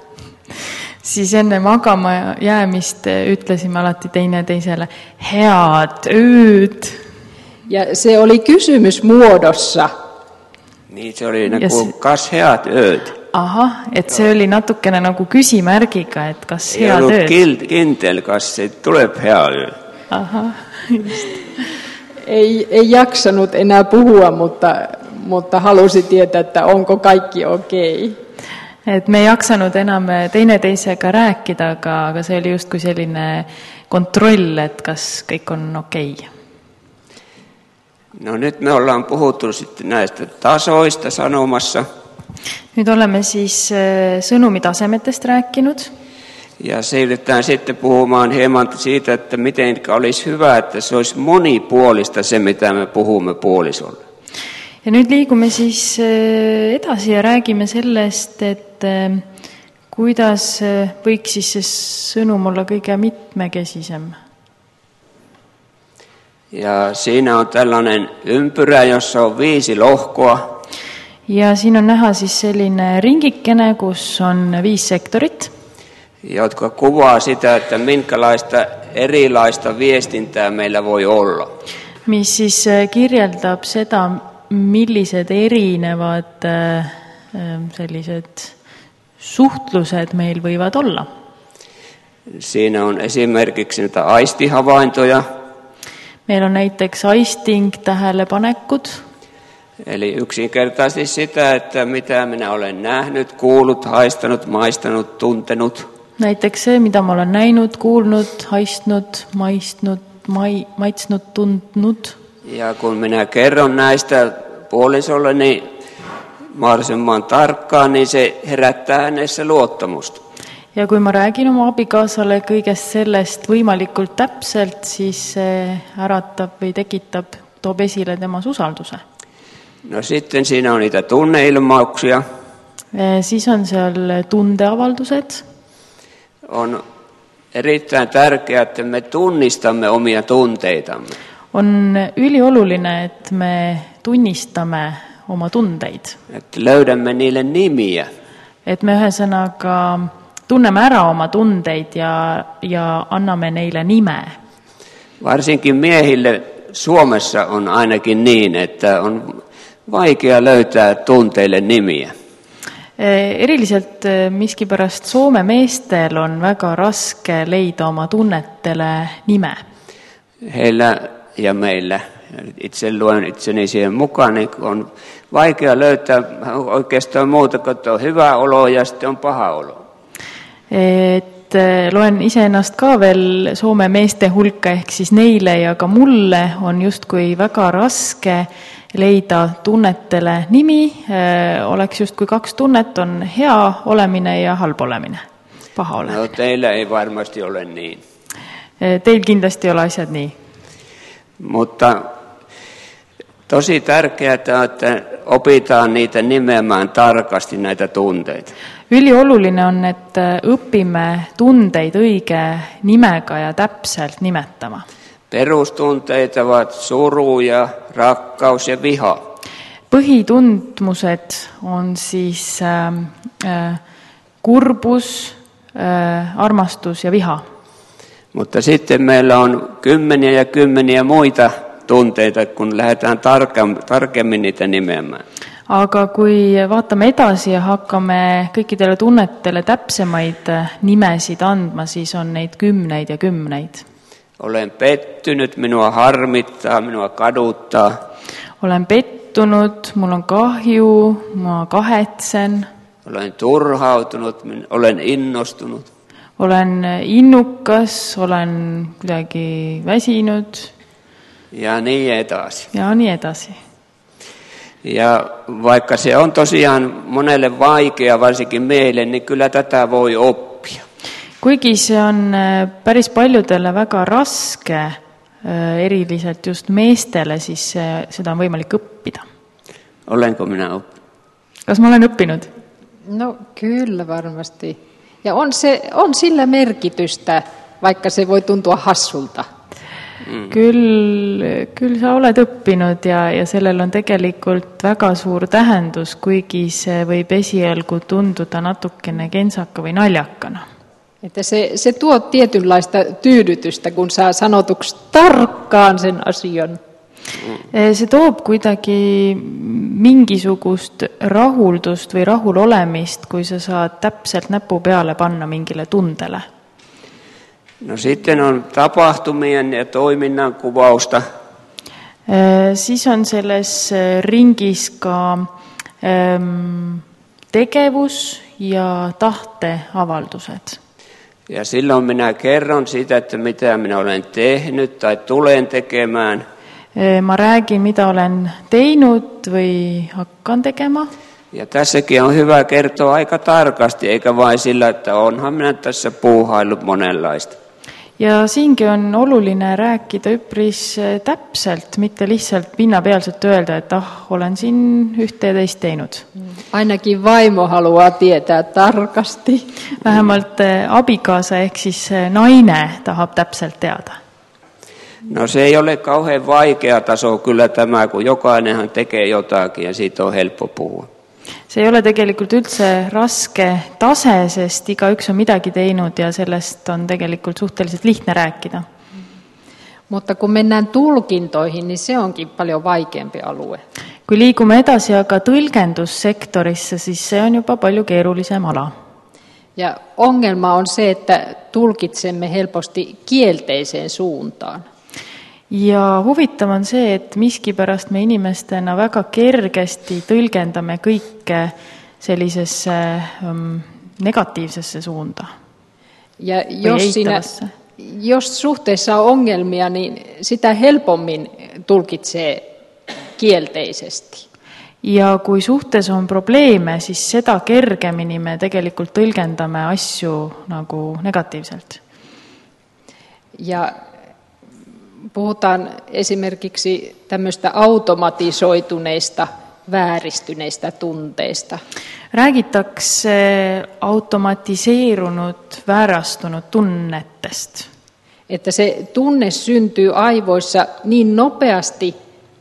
Siis enne magama jäämist ütlesime alati teine teiselle head ööd. Ja se oli kysymys muodossa. Niin se oli nagu se... kas head ööd. Aha, et see oli natukene nagu küsimärgiga, et kas ei head ööd. Ei ollut kindel, kas se tuleb hea öö. Aha, just. Ei, ei jaksanut enää puhua, mutta, mutta halusi tietää, että onko kaikki okei. Okay. Et me ei jaksanud enam teineteisega rääkida, aga, aga see oli justkui selline kontroll, et kas kõik on okei. Okay. No nyt me ollaan puhuttu sitten näistä tasoista sanomassa. Nyt olemme siis sõnumitasemetest rääkinud. Ja siirrytään sitten puhumaan hieman siitä, että miten olisi hyvä, että se olisi monipuolista se, mitä me puhumme puolisolle. Ja nüüd liigume siis edasi ja räägime sellest, et kuidas võiks siis see sõnum olla kõige mitmekesisem. Ja siinä on tällainen ympyrä, jossa on viisi lohkoa. Ja siin on näha siis selline ringikene, kus on viis sektorit, jotka kuvaa sitä, että minkälaista erilaista viestintää meillä voi olla. Mis siis kirjeldab seda, millised erinevad sellised suhtlused meil võivad olla. Siinä on esimerkiksi näitä aistihavaintoja. Meillä on näiteks aisting, tähelepanekud. Eli yksinkertaisesti sitä, että mitä minä olen nähnyt, kuullut, haistanut, maistanut, tuntenut. Näiteks see, mida ma olen näinud, kuulnud, haistnud, maistnud, mai, maitsnud, tundnud. Ja kun minä kerron näistä puolisolle, niin mahdollisimman tarkkaan, niin se herättää hänessä luottamusta. Ja kui ma räägin oma abikaasale kõigest sellest võimalikult täpselt, siis see äratab või tekitab, toob esile temas usalduse. No sitten siinä on niitä tunneilmauksia. E, siis on seal tundeavaldused. On erittäin tärkeää, että me tunnistamme omia tunteitamme. On ülioluline, et me tunnistame oma tundeid. Että löydämme niille nimiä. Et me ühesõnaga tunneme ära oma tundeid ja, ja anname neile nime. Varsinkin miehille Suomessa on ainakin niin, että on vaikea löytää tunteille nimiä. Eriliselt miskipärast Soome meestel on väga raske leida oma tunnetele nime. Heillä ja meillä, itse luen itseni siihen mukaan, niin on vaikea löytää oikeastaan muuta, kun on hyvä olo ja sitten on paha olo. Et et loen iseennast ka veel Soome meeste hulka, ehk siis neile ja ka mulle on justkui väga raske leida tunnetele nimi, oleks justkui kaks tunnet, on hea olemine ja halb olemine, paha olemine. No teillä ei varmasti ole niin. Teil kindlasti ei ole asjad nii. Mutta tosi tärkeää, että opitaan niitä nimeämään tarkasti näitä tunteita. Ülioluline on, et õpime tundeid õige nimega ja täpselt nimetama. Perustunteet ovat suru ja rakkaus ja viha. Põhitundmused on siis äh, kurbus, äh, armastus ja viha. Mutta sitten meillä on kymmeniä ja kymmeniä muita tunteita, kun lähdetään tarkemmin niitä nimeämään. Aga kui vaatame edasi ja hakkame kõikidele tunnetele täpsemaid nimesid andma, siis on neid kümneid ja kümneid. Olen pettynyt, minua harmittaa, minua kaduttaa. Olen pettunud, mul on kahju, ma kahetsen. Olen turhautunut, olen innostunut. Olen innukas, olen kuidagi väsinud. Ja niin edasi. Ja niin edasi. Ja vaikka se on tosiaan monelle vaikea, varsinkin meille, niin kyllä tätä voi oppia. Kuigi see on päris paljudele väga raske, eriliselt just meestele, siis seda on võimalik õppida. Olenko minä oppinut? Kas ma olen õppinud? No kyllä varmasti. Ja on, se, on sillä merkitystä, vaikka se voi tuntua hassulta. Mm. Küll, küll sa oled õppinud ja, ja sellel on tegelikult väga suur tähendus, kuigi see võib esialgu tunduda natukene kensaka või naljakana. Että se, se tuo tietynlaista tyydytystä, kun saa sanotuksi tarkkaan sen asian. See toob kuidagi mingisugust rahuldust või rahulolemist, kui sa saad täpselt näpu peale panna mingile tundele. No sitten on tapahtumien ja toiminnan kuvausta. Siis on selles ringis ka ähm, tegevus ja tahteavaldused. Ja silloin minä kerron siitä, että mitä minä olen tehnyt tai tulen tekemään. Ma räägin, mitä olen teinud või hakkan tekema. Ja tässäkin on hyvä kertoa aika tarkasti, eikä vain sillä, että onhan minä tässä puuhaillut monenlaista. Ja siinkin on oluline rääkida üpris täpselt, mitte lihtsalt pinnapealselt öelda, että ah, olen siin ühte ja teist teinud. Ainakin vaimo haluaa tietää tarkasti. Vähemalt abikaasa ehk siis naine tahab täpselt teada. No se ei ole kauhean vaikea taso kyllä tämä, kun jokainenhan tekee jotakin ja siitä on helppo puhua. See ei ole tegelikult üldse raske tase, sest igaüks on midagi teinud ja sellest on tegelikult suhteliselt lihtne rääkida. Mutta kun mennään tulkintoihin, niin se onkin paljon vaikeampi alue. Kui liigume edasi aga tõlgendussektorisse, siis see on juba palju keerulisem ala. Ja ongelma on se, että tulkitsemme helposti kielteiseen suuntaan. Ja huvitav on see, et miskipärast me inimestena väga kergesti tõlgendame kõike sellisesse um, negatiivsesse suunda. Ja jos, siinä, jos suhteessa on ongelmia, niin sitä helpommin tulkitsee kielteisesti. Ja kui suhtes on probleeme, siis seda kergemini me tegelikult tõlgendame asju nagu negatiivselt. Ja puhutaan esimerkiksi tämmöistä automatisoituneista, vääristyneistä tunteista. Räägitakse automatiseerunut, väärastunud tunnetest. Että se tunne syntyy aivoissa niin nopeasti.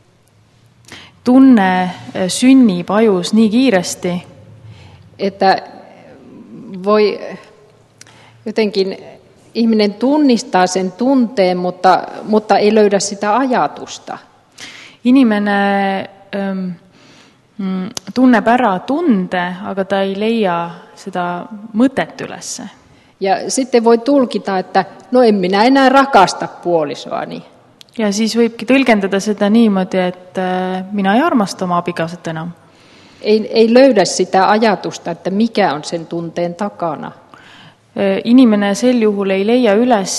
Tunne synnib ajus nii kiiresti, että voi jotenkin ihminen tunnistaa sen tunteen, mutta, mutta ei löydä sitä ajatusta. Inimene ähm, tunneb ära tunde, aga ta ei leia seda mõtet ülesse. Ja sitten voi tulkita, että no en minä enää rakasta puolisoani. Ja siis võibki tõlgendada seda niimoodi, et minä ei armasta oma abikaasat enam. Ei, ei löydä sitä ajatusta, että mikä on sen tunteen takana. Inimene sel juhul ei leia üles,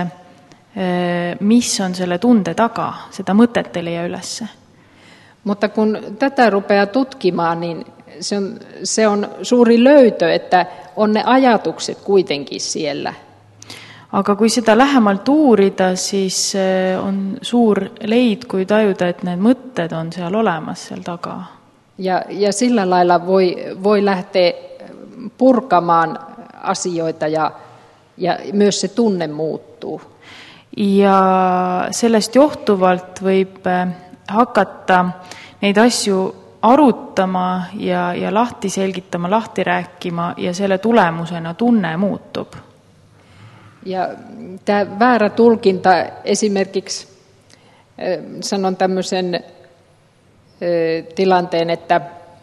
mis on selle tunde taga, seda mõtet ei leia üles. Mutta kun tätä rupeaa tutkimaan, niin se on, se on suuri löytö, että on ne ajatukset kuitenkin siellä. Aga kui seda lähemalt uurida, siis on suur leid, kui tajuda, et need mõtted on seal olemas seal taga. Ja, ja sillä lailla voi, voi lähteä purkamaan asioita ja, ja myös se tunne muuttuu. Ja sellest johtuvalt võib hakata neid asju arutama ja, ja lahti selgitama, lahti rääkima ja selle tulemusena tunne muutub. Ja tämä väärä tulkinta esimerkiksi, sanon tämmöisen tilanteen, että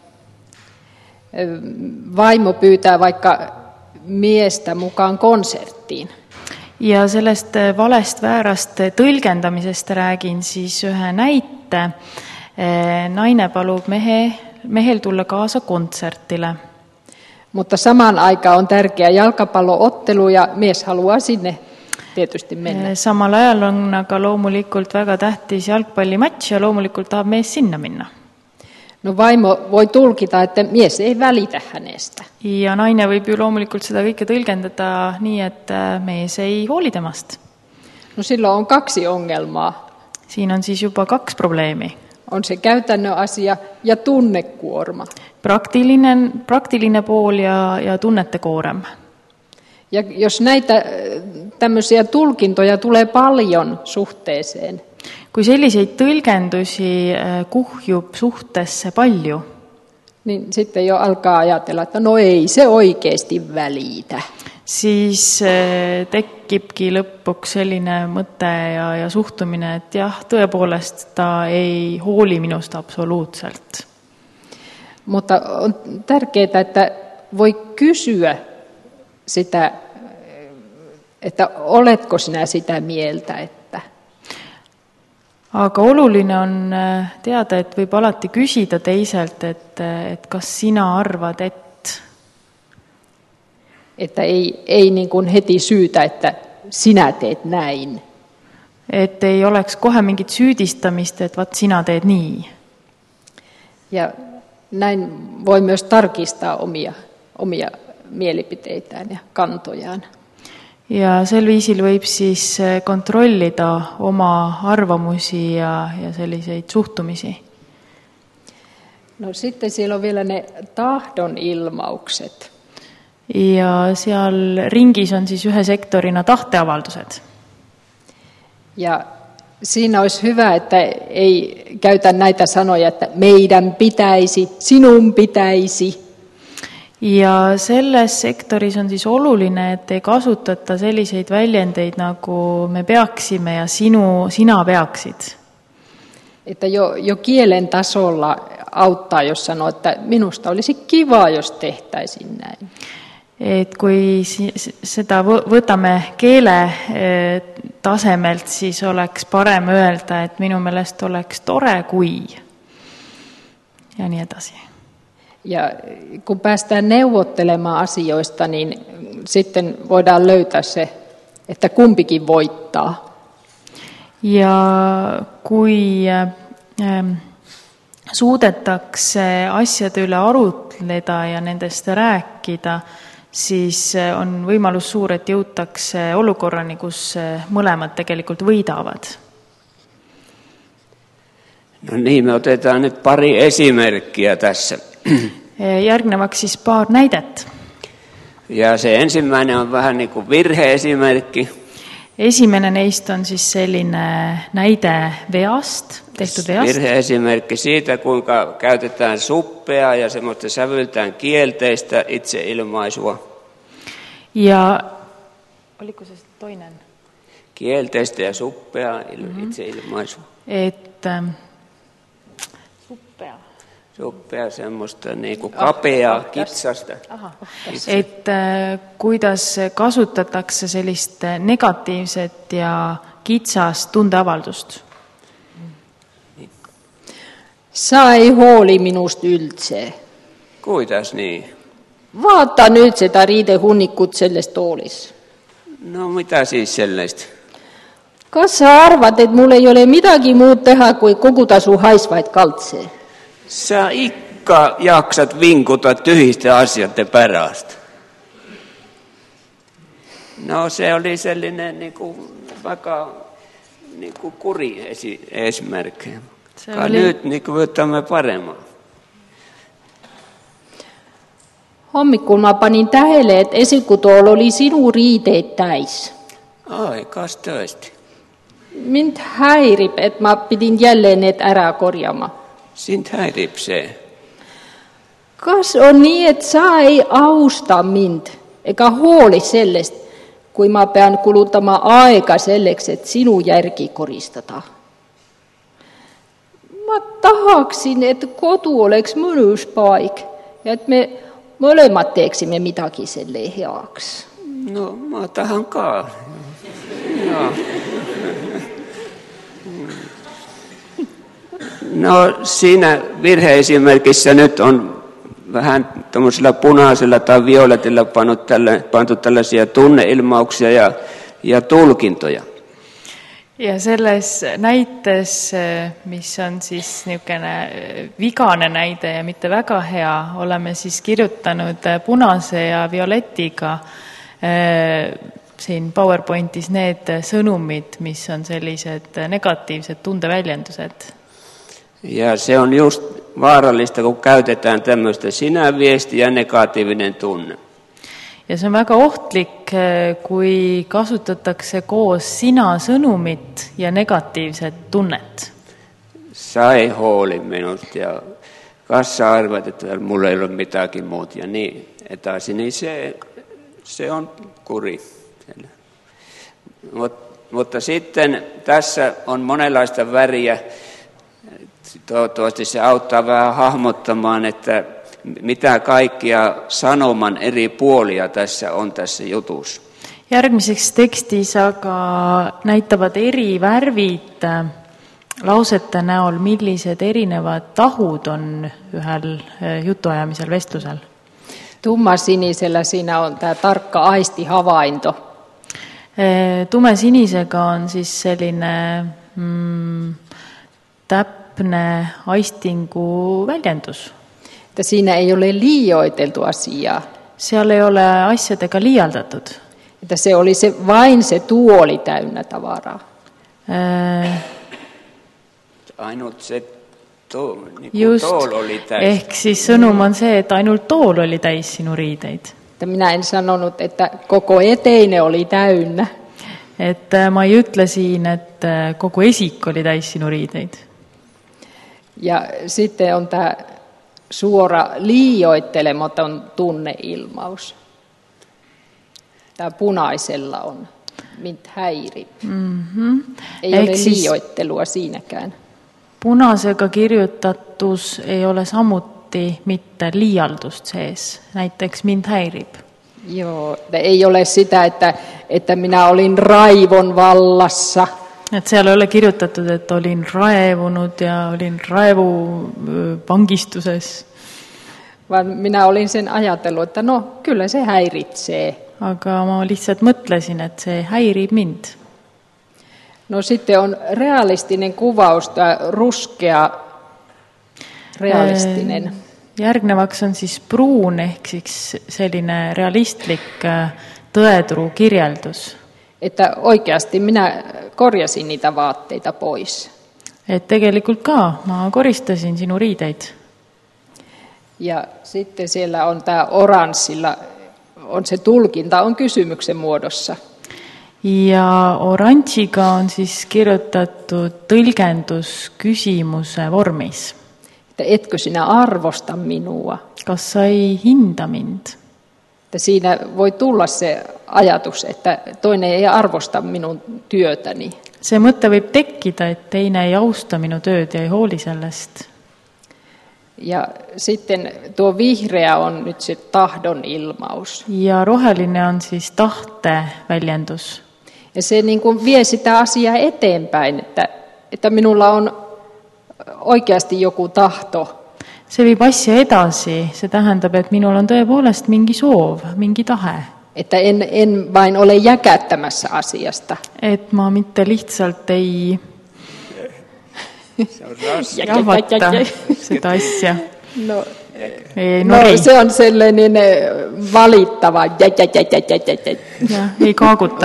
vaimo pyytää vaikka miestä mukaan konserttiin. Ja sellest valest väärast tõlgendamisest räägin siis ühe näite. Naine palub mehe, mehel tulla kaasa konsertille. Mutta samaan aikaan on tärkeä jalkapalloottelu ja mies haluaa sinne tietysti mennä. Samal ajal on aga loomulikult väga tähtis jalgpallimatš ja loomulikult tahab mees sinna minna. No vaimo voi tulkita, että mies ei välitä hänestä. Ja naine võib ju loomulikult seda kõike tõlgendada nii, et mees ei hooli temast. No silloin on kaksi ongelmaa. Siin on siis juba kaks probleemi. On se käytännön asia ja tunnekuorma. Praktilinen, praktiline pool ja, ja tunnete koorem. Ja jos näitä tämmöisiä tulkintoja tulee paljon suhteeseen, kui selliseid tõlgendusi kuhjub suhtesse palju, niin sitten jo alkaa ajatella, että no ei se oikeasti välitä. Siis tekkibki lõpuks selline mõte ja, ja suhtumine, et jah, tõepoolest ta ei hooli minust absoluutselt. Mutta on tärkeää, että voi kysyä sitä, että oletko sinä sitä mieltä, että Aga oluline on teada, et võib alati küsida teiselt, et, et kas sina arvad, et että ei, ei niin kuin heti syytä, että sinä teet näin. Et ei oleks kohe mingit süüdistamist, et vat sina teed nii. Ja näin voi myös tarkistaa omia, omia mielipiteitään ja kantojaan. Ja sel viisil võib siis kontrollida oma arvamusi ja, ja selliseid suhtumisi. No sitten siellä on vielä ne tahdon ilmaukset. Ja seal ringis on siis ühe sektorina tahteavaldused. Ja siinä olisi hyvä, että ei käytä näitä sanoja, että meidän pitäisi, sinun pitäisi. Ja selles sektoris on siis oluline, et ei kasutata selliseid väljendeid nagu me peaksime ja sinu, sina peaksid. Että jo, jo kielen tasolla auttaa, jos sanoo, että minusta olisi kiva, jos tehtäisiin näin. Et kui seda võtame keele tasemelt, siis oleks parem öelda, et minu meelest oleks tore, kui ja nii edasi. Ja kun päästään neuvottelemaan asioista, niin sitten voidaan löytää se, että kumpikin voittaa. Ja kui ähm, suudetakse asjade üle arutleda ja nendest rääkida, siis on võimalus suur, et jõutakse olukorrani, kus mõlemad tegelikult võidavad. No niin, me otetaan nyt pari esimerkkiä tässä. Järgnevaks siis paar näidet. Ja se ensimmäinen on vähän niin kuin virhe-esimerkki. Esimene neist on siis selline näide veast, tehtud veast. Virhe-esimerkki siitä, kuinka käytetään suppea ja semmoista sävyltään kielteistä itseilmaisua. Ja oliko se toinen? Kielteistä ja suppea mm-hmm. itseilmaisua. Et ähm, suppea. Suppea semmoista niinku kapeaa, oh, kitsasta. Aha, et äh, kuidas kasutatakse sellist negatiivset ja kitsast tundeavaldust. Sa ei huoli minust üldse. Kuidas niin? Vaata nyt sitä riidehunnikut sellest toolis. No mitä siis sellaista? Kas sä arvat, että mulla ei ole mitäkin muut tehdä kuin kokuta sun haisvait kaltseen? Sä ikka jaksat vinkuta tyhjistä asioiden perästä. No se oli sellainen niin kuin, vaikka niin kuin kuri esi- esimerkki. Oli... Nyt niin kuin võtamme paremmin. Hommikul mä panin tähelle, että esikutool oli sinun riiteet täis. Ai, kas tõesti. Mind häirib, että mä pidin jälleen need ära korjaamaan. Sind häirib see. Kas on niin, että sä ei austa mind, eikä huoli sellest, kui mä pean kuluttamaan aika selleks, että sinun järki koristata. Mä tahaksin, että kotu oleks mõnus paik ja että me molemmat teeksimme mitäkin selleen heaks. No, mä tahan ka. No. No siinä virheesimerkissä nyt on vähän tuollaisella punaisella tai violetilla pantu, tällä, pantu tällaisia tunneilmauksia ja, ja tulkintoja. Ja selles näites, mis on siis niisugune vigane näide ja mitte väga hea, oleme siis kirjutanud punase ja violetiga siin PowerPointis need sõnumid, mis on sellised negatiivsed tundeväljendused. Ja se on just vaarallista, kun käytetään tämmöistä sinä-viesti ja negatiivinen tunne. Ja see on väga ohtlik, kui kasutatakse koos sina sõnumit ja negatiivset tunnet. Sa ei hooli minust ja kas sa arvat, että mulla ei ole mitäkin muut ja niin etäsi, niin se, se on kuri. Mut, mutta sitten tässä on monenlaista väriä. Toivottavasti se auttaa vähän hahmottamaan, että mitä kaikkia sanoman eri puolia tässä on tässä jutussa. Järgmiseks tekstis aga näitavad eri värvid lausete näol, millised erinevad tahud on ühel jutuajamisel vestlusel. Tummasinisellä siinä on tämä tarkka aistihavainto. Tumesinisega on siis selline mm, täpne aistingu väljendus. Että siinä ei ole liioiteltu asiaa. Seal ei ole asjadega liialdatud. Että se oli se, vain se tuoli täynnä tavaraa. Äh, ainult se to, niin just, tool oli täis. Ehk siis sõnum on see, et ainult tool oli täis sinu riideid. Että minä en sanonut, että koko eteine oli täynnä. Et ma ei ütle siin, et kogu esik oli täis sinu riideid. Ja sitten on tämä suora liioittelematon tunneilmaus. Tämä punaisella on, mint häirib. Mm-hmm. Ei Ehk ole liioittelua siinäkään. Punasega kirjutatus ei ole samuti mitte liialdust sees. Näiteks mind häirib. Joo, ei ole sitä, että, että minä olin raivon vallassa. Et seal ei ole kirjutatud, et olin raevunud ja olin raevu vangistuses. Vaan minä olin sen ajatellut, että no kyllä se häiritsee. Aga ma lihtsalt mõtlesin, et see häirib mind. No sitten on realistinen kuvaus, tämä ruskea realistinen. Järgnevaks on siis pruun ehk siis selline realistlik tõeturu kirjeldus. Että oikeasti minä korjasin niitä vaatteita pois. Et tegelikult ka, ma koristasin sinu riideid. Ja sitten siellä on tämä oranssilla, on se tulkinta on kysymyksen muodossa. Ja oranžiga on siis kirjutatud tõlgendus küsimuse vormis. Että etkö sinä arvosta minua? Kas sa ei hinda mind? Että siinä voi tulla se ajatus, että toinen ei arvosta minun työtäni. See mõte võib tekkida, et teine ei austa minu tööd ja ei hooli sellest. Ja sitten tuo vihreä on nyt se tahdon ilmaus. Ja roheline on siis tahte väljendus. Ja se niin kuin vie sitä asiaa eteenpäin, että, että minulla on oikeasti joku tahto. see viib asja edasi, see tähendab, et minul on tõepoolest mingi soov, mingi tahe. Että en, en vain ole jäkättämässä asiasta. Et ma mitte lihtsalt ei jahvata seda asja. No, ei, no se on sellainen valittava. Ja, ei kaaguta.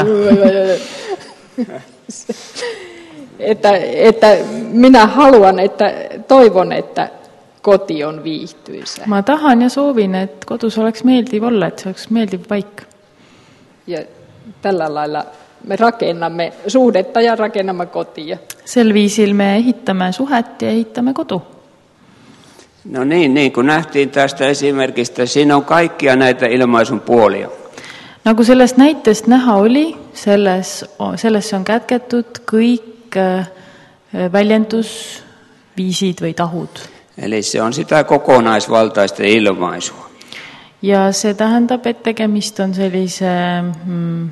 että, että minä haluan, että toivon, että koti on viihtyisä. Ma tahan ja soovin, et kodus oleks meeldiv olla, et see oleks meeldiv paik. Ja tällä lailla me rakennamme suhdetta ja rakennamme kotia. Sel viisil me ehitame suhet ja ehitame kodu. No niin, niin kuin nähtiin tästä esimerkistä, siinä on kaikkia näitä ilmaisun puolia. Nagu sellest näitest näha oli, selles, sellesse on kätketud kõik väljendusviisid või tahud. Eli se on sitä kokonaisvaltaista ilmaisua. Ja see tähendab, et tegemist on sellise mm,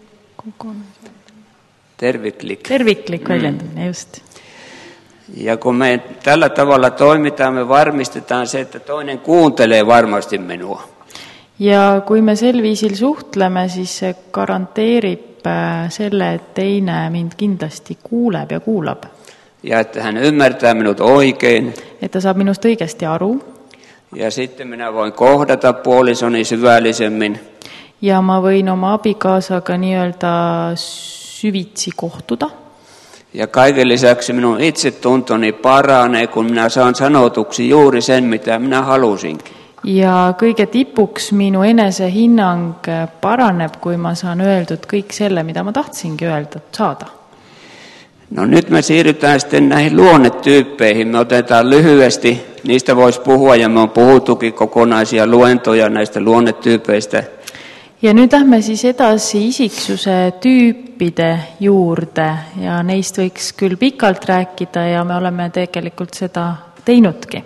terviklik, terviklik väljendamine, just. Ja kun me tällä tavalla toimitaan, me varmistetaan se, että toinen kuuntelee varmasti minua. Ja kui me sel viisil suhtleme, siis see garanteerib selle, et teine mind kindlasti kuuleb ja kuulab. Ja että hän ymmärtää minut oikein. Että ta saab minust õigesti aru. Ja sitten minä voin kohdata puolisoni syvällisemmin. Ja ma võin oma abikaasaga nii-öelda syvitsi kohtuda. Ja kaiken lisäksi minun itsetuntoni paranee, kun minä saan sanotuksi juuri sen, mitä minä halusinkin. Ja kõige tipuks minu enesehinnang paraneb, kui ma saan öeldud kõik selle, mida ma tahtsingi öelda saada. No nyt me siirrytään sitten näihin luonnetyyppeihin. Me otetaan lyhyesti, niistä voisi puhua ja me on puhuttukin kokonaisia luentoja näistä luonnetyypeistä. Ja nüüd lähme siis edasi isiksuse tüüpide juurde ja neist võiks küll pikalt rääkida ja me oleme tegelikult seda teinudki.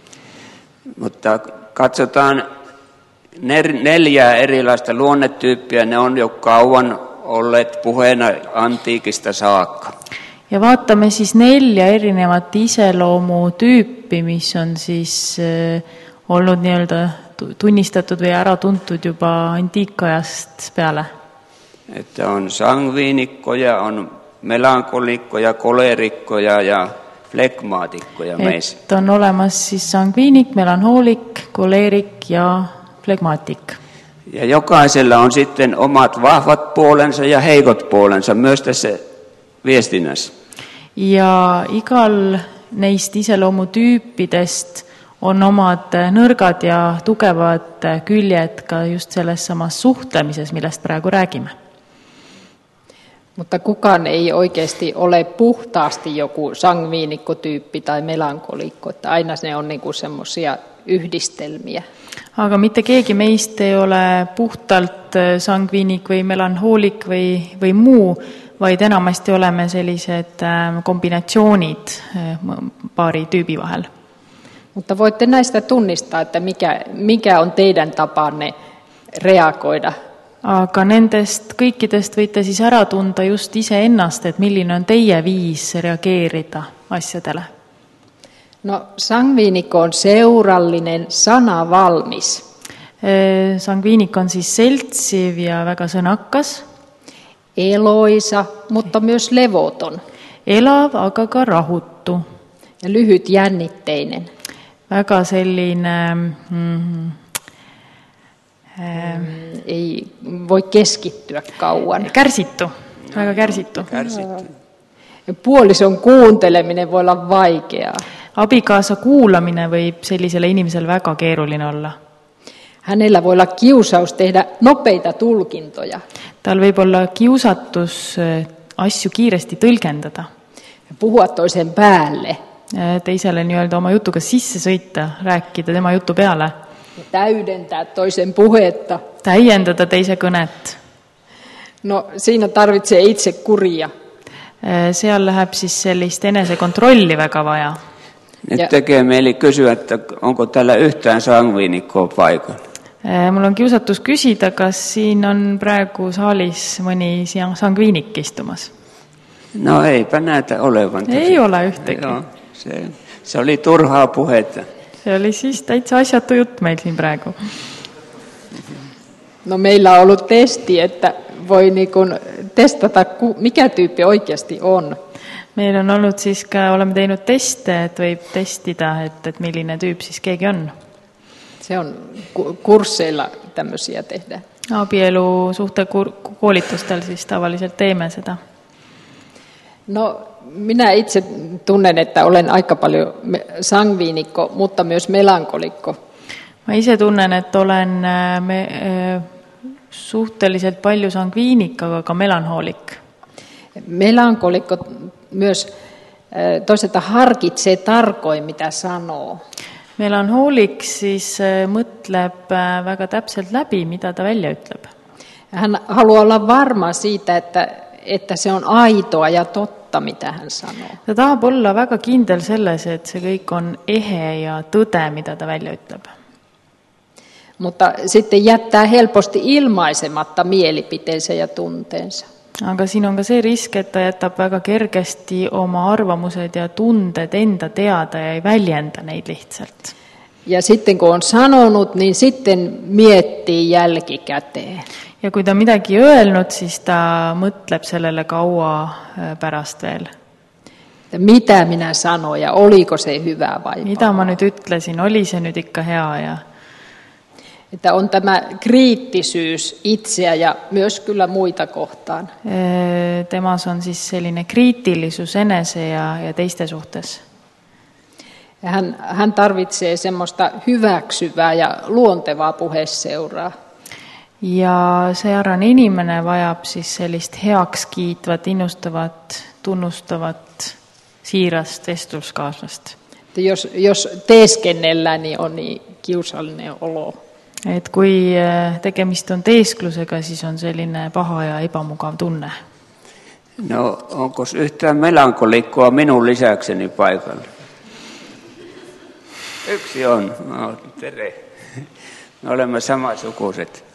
Mutta katsotaan neljää erilaista luonnetyyppiä, ne on jo kauan olleet puheena antiikista saakka. Ja vaatame siis nelja erinevat iseloomu tüüpi, mis on siis olnud nii-öelda tunnistatud või ära tuntud juba antiikajast peale. Että on sangviinikkoja, on melankolikkoja, kolerikkoja ja flegmaatikkoja meissä. Et on olemas siis sangviinik, melanhoolik, koleerik ja flegmaatik. Ja jokaisella on sitten omat vahvat puolensa ja heikot puolensa myös tässä viestinnässä. Ja igal neist iseloomutüüpidest on omad nõrgad ja tugevad küljed ka just selles samas suhtlemises, millest praegu räägime. Mutta kukaan ei oikeasti ole puhtaasti joku sangviinikkotyyppi tai melankolikko, että aina ne on niinku semmoisia yhdistelmiä. Aga mitte keegi meist ei ole puhtalt sangviinik või melanhoolik või, või muu, vaid enamasti oleme sellised kombinatsioonid paari tyybi vahel. Mutta voitte näistä tunnistaa, että mikä, mikä on teidän tapanne reagoida. Aga nendest kõikidest võite siis ära tunda just ise ennast, et milline on teie viis reageerida asjadele. No, sangviinikko on seurallinen, sanavalmis. Sangviinik on siis seltsiv ja väga sõnakas. Eloisa, mutta myös levoton. Elav, aga ka rahuttu. Ja lyhyt jännitteinen. Väga selline... Mm, ähm, ei voi keskittyä kauan. Kärsitu, väga kärsitu. Kärsitty. Puolison kuunteleminen voi olla vaikeaa. Abikaasa kuulaminen võib selliselle inimeselle väga keeruline olla. Hänellä voi olla kiusaus tehdä nopeita tulkintoja. Tal võib olla kiusatus asju kiiresti tõlgendada. Puhua toisen päälle. Teisele nii-öelda oma jutuga sisse sõita, rääkida tema jutu peale. Ja täydentää toisen puhetta. Täiendada teise kõnet. No, siinä tarvitsee itse kuria. Seal läheb siis sellist enesekontrolli väga vaja. Nyt Ja. tekee mieli kysyä, että onko täällä yhtään sangviinikkoa paikalla. Mul on kiusatus küsida, kas siin on praegu saalis mõni sangviinik istumas. No eipä näytä olevan. Ei ole ühtegi. Joo, se, se oli turhaa puhetta. See oli siis täitsa asjatu jutt meil siin praegu. No meillä on ollut testi, että voi niin kuin testata, mikä tyyppi oikeasti on. Meil on olnud siis ka, oleme teinud teste, et võib testida, et, et milline tüüp siis keegi on. Se on kursseilla tämmöisiä tehdään. Abielu suhte koolitustel siis tavalliselt teemme seda. No minä itse tunnen, että olen aika paljon sangviinikko, mutta myös melankolikko. Ma ise tunnen, että olen me, suhteliselt palju sangviinik, aga ka melanhoolik. Melankolikko myös toisaalta harkitsee tarkoin, mitä sanoo. Melanhoolik siis mõtleb väga täpselt läbi, mitä ta välja ütleb. Hän haluaa olla varma siitä, että, että se on aitoa ja totta, mitä hän sanoo. Ta tahab olla väga kindel selles, et see kõik on ehe ja tõde, mitä ta välja ütleb. Mutta sitten jättää helposti ilmaisematta mielipiteensä ja tunteensa. Aga siin on ka see risk, et ta jätab väga kergesti oma arvamused ja tunded enda teada ja ei väljenda neid lihtsalt. Ja sitten kun on sanonut, niin sitten miettii jälkikäteen. Ja kui ta midagi öelnud, siis ta mõtleb sellele kaua pärast veel. Mitä minä sanoin ja oliko se hyvä vai Mitä ma nüüd ütlesin, oli see nüüd ikka hea ja... Että on tämä kriittisyys itseä ja myös kyllä muita kohtaan. Temas on siis selline kriitilisus enese ja, ja teiste suhtes. Hän, hän tarvitsee semmoista hyväksyvää ja luontevaa puheseuraa. Ja seärane inimene vajab siis sellist heaks kiitvat, innustavat, tunnustavat, siirast vestluskaaslast. Jos, jos teeskennellään, niin on niin kiusallinen olo. Et kui tegemist on teesklusega, siis on selline paha ja ebamugav tunne. No, onko yhtään melankolikkoa minun lisäkseni paikalla? Yksi on. No, tere. Me olemme samasukuiset.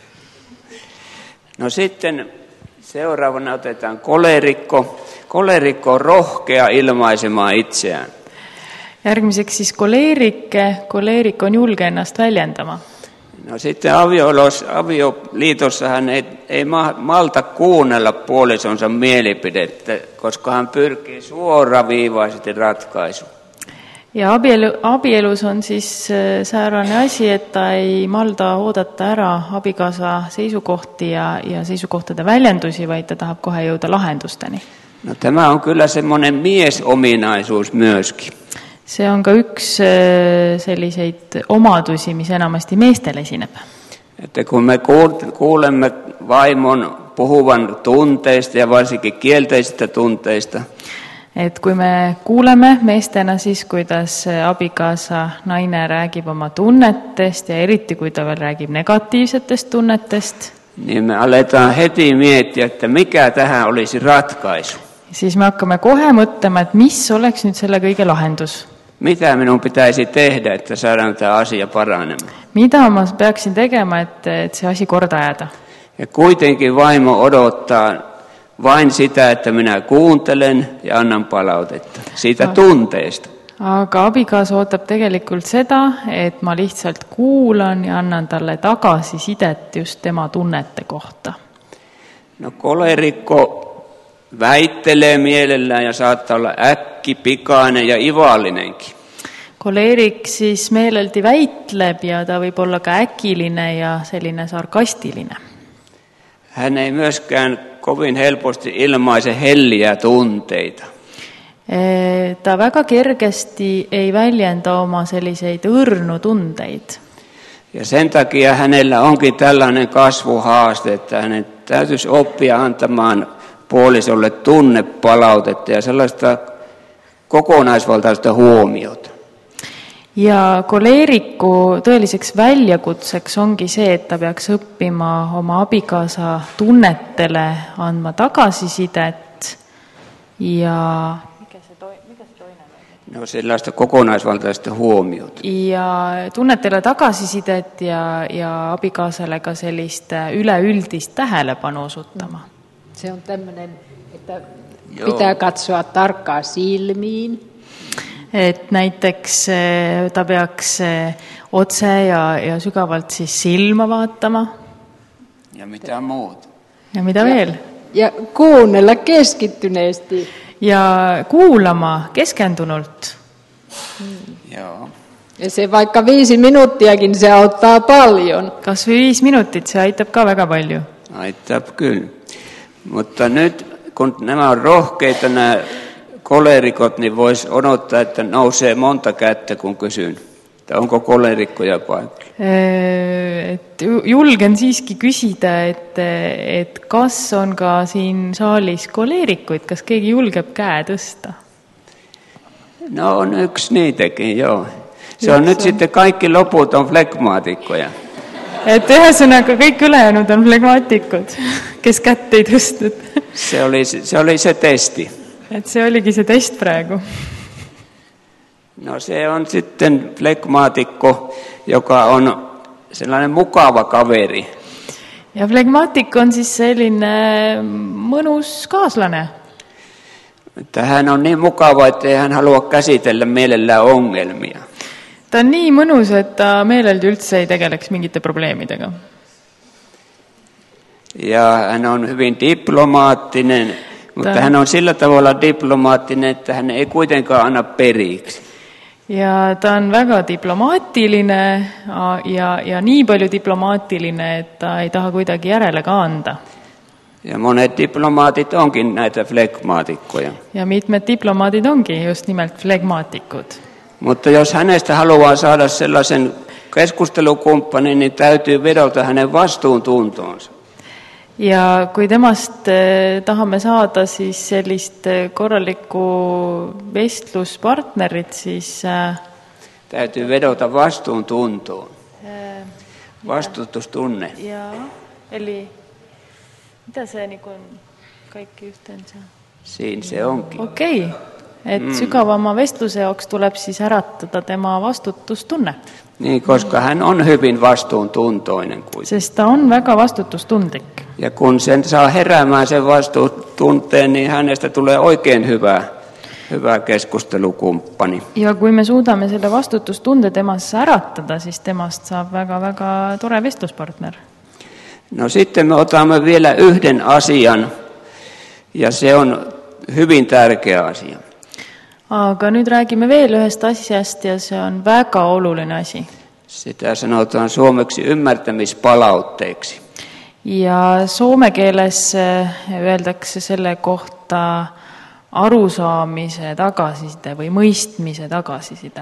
No sitten seuraavana otetaan kolerikko. Kolerikko on rohkea ilmaisemaan itseään. Järgmiseks siis koleerikke. Koleerik on julge ennast väljendama. No sitten avioliitossa hän ei, ei malta kuunnella puolisonsa mielipidettä, koska hän pyrkii suoraviivaisesti ratkaisuun. Ja abielu, abielus on siis säärane asi, et ta ei malda oodata ära abikaasa seisukohti ja, ja seisukohtade väljendusi, vaid ta tahab kohe jõuda lahendusteni. No tämä on kyllä semmoinen miesominaisuus myöskin. See on ka üks selliseid omadusi, mis enamasti meestel esineb. Että kun me kuulemme vaimon puhuvan tunteista ja varsinkin kielteisistä tunteista, et kui me kuuleme meestena siis, kuidas abikaasa naine räägib oma tunnetest ja eriti kui ta veel räägib negatiivsetest tunnetest, niin me aletaan heti miettiä, että mikä tähän olisi ratkaisu. Siis me hakkame kohe mõtlema, et mis oleks nüüd selle kõige lahendus. Mitä minun pitäisi tehdä, että saadaan tämä asia paranemaan? Mitä ma peaksin tegema, et, et see asi korda ajada? Ja kuitenkin vaimo odottaa vain sitä, että minä kuuntelen ja annan palautetta siitä no. tunteesta. Aga abikaasa ootab tegelikult seda, et ma lihtsalt kuulan ja annan talle tagasisidet just tema tunnete kohta. No kolerikko väittelee mielellään ja saattaa olla äkki, pikainen ja ivallinenkin. Koleerik siis meeleldi väitleb ja ta võib olla ka äkiline ja selline sarkastiline. Hän ei myöskään kovin helposti ilmaise helliä tunteita. Ta väga kergesti ei väljenda oma selliseid õrnu tunteid. Ja sen takia hänellä onkin tällainen kasvuhaaste, että hänen täytyisi oppia antamaan puolisolle tunnepalautetta ja sellaista kokonaisvaltaista huomiota. Ja koleeriku tõeliseks väljakutseks ongi see, et ta peaks õppima oma abikaasa tunnetele andma tagasisidet ja no sellaista kokonaisvaltaista huomiota. Ja tunnetele tagasisidet ja, ja abikaasale ka sellist üleüldist tähelepanu osuttama. Se on tämmöinen, että pitää katsoa tarkkaan silmiin. et näiteks eh, ta peaks eh, otse ja, ja sügavalt siis silma vaatama Ja mitä muut? ja mida veel. Ja kuunnella keskittyneesti. Ja kuulama keskendunult. Joo. Ja se vaikka viisi minuuttiakin se auttaa paljon. Kas või viis minutit, se aitab ka väga palju. Aitab kyllä. Mutta nyt kun nämä on rohkeita nämä kolerikot, niin voisi odottaa, että nousee monta kättä, kun kysyn, että onko kolerikkoja paikalla. Et julgen siiski küsida, et, et kas on ka siin saalis koleerikuid, kas keegi julgeb käe tõsta? No on yksi niitäkin, joo. Se on nyt sitten kaikki loput on flegmaatikkoja. Et ühesõnaga kõik ülejäänud on flegmaatikud, kes kätt ei tõstnud. Se oli se, oli se testi. Et see oligi see test praegu. No se on sitten flegmaatikko, joka on sellainen mukava kaveri. Ja flegmaatik on siis selline mõnus kaaslane. Että hän on niin mukava, että ei hän halua käsitellä mielellään ongelmia. Ta on nii mõnus, et ta meeleldi üldse ei tegeleks mingite probleemidega. Ja hän on hyvin diplomaattinen, mutta Tämä. hän on sillä tavalla diplomaattinen, että hän ei kuitenkaan anna periksi. Ja ta on väga diplomaatiline ja, ja nii palju diplomaatiline, et ta ei taha kuidagi järele ka anda. Ja monet diplomaatit onkin näitä flegmaatikkoja. Ja mitmed diplomaadid ongi just nimelt flegmaatikud. Mutta jos hänestä haluaa saada sellaisen keskustelukumppanin, niin täytyy vedota hänen vastuuntuntoonsa. Ja kui temast eh, tahame saada siis sellist eh, korralikku vestluspartnerit, siis eh, Täytyy vedota vastuuntuntoon. Vastutustunne. ja, eli mitä se niin kuin kaikki yhteensä? Siinä se onkin. Okei, et mm. sügavama vestluse jaoks tuleb siis äratada tema vastutustunne. Niin, koska hän on hyvin vastuuntuntoinen kuitenkin. Sest ta on väga vastutustundlik. Ja kun sen saa heräämään sen vastuuntunteen, niin hänestä tulee oikein hyvä, hyvä keskustelukumppani. Ja kui me suudame selle vastutustunde temassa äratada, siis temast saab väga-väga tore vestluspartner. No sitten me otamme vielä yhden asian, ja se on hyvin tärkeä asia. Aga nüüd räägime veel ühest asjast ja see on väga oluline asi. Sitä sanotaan suomeksi ymmärtämispalautteeksi. Ja soome keeles öeldakse selle kohta arusaamise tagasiside või mõistmise tagasiside.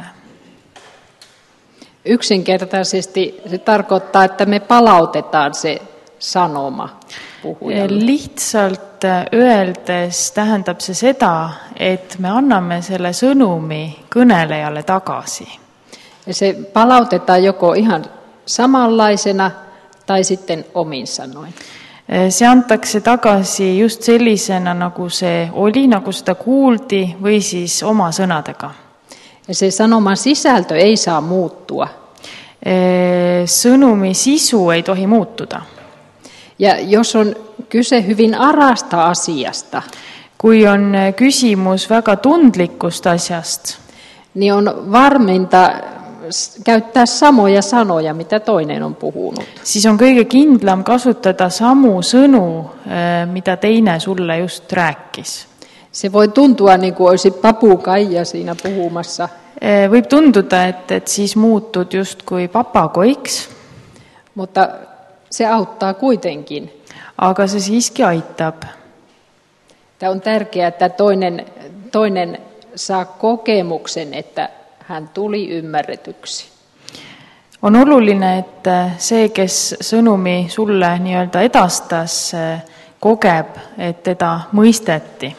Yksinkertaisesti se tarkoittaa, että me palautetaan se sanoma puhujalle. Lihtsalt öeldes tähendab see seda, et me anname selle sõnumi kõnelejale tagasi. Ja se palautetaan joko ihan samanlaisena tai sitten omin sanoin. See antakse tagasi just sellisena, nagu see oli, nagu seda kuuldi, või siis oma sõnadega. Ja se sanoman sisältö ei saa muuttua. Sõnumi sisu ei tohi muutuda. Ja jos on kyse hyvin arasta asiasta, kui on küsimus väga tundlikust asjast, niin on varminta käyttää samoja sanoja, mitä toinen on puhunut. siis on kõige kindlam kasutada samu sõnu, mida teine sulle just rääkis. Se voi tuntua niin kuin olisi papukaija siinä puhumassa. Võib tunduda, et, et siis muutud just kui papagoiks, Mutta se auttaa kuitenkin. aga see siiski aitab. Tämä on tärkeää, että toinen, toinen saa kokemuksen, että hän tuli ymmärretyksi. On oluline, et see, kes sõnumi sulle nii-öelda edastas, kogeb, et teda mõisteti.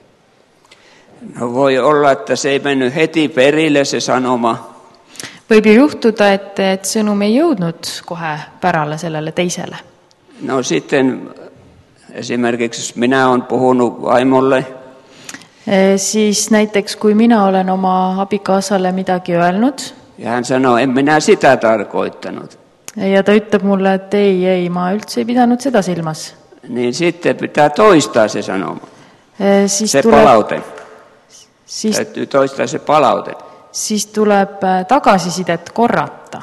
No voi olla, että se ei mennyt heti perille se sanoma. Võib ju juhtuda, et, et sõnum ei jõudnud kohe pärale sellele teisele. No sitten esimerkiksi jos minä olen puhunut vaimolle, E, siis näiteks, kui mina olen oma abikaasale midagi öelnud ja hän sanoo, en minä sitä tarkoittanut, ja ta ütleb mulle, et ei, ei, ma üldse ei pidanud seda silmas, niin sitten pitää toistaa se sanoma, e, siis se tuleb, palaute. siis, täytyy toistaa se palaute. siis tuleb tagasisidet korrata.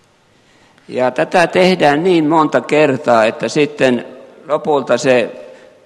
Ja tätä tehdään niin monta kertaa, että sitten lopulta se,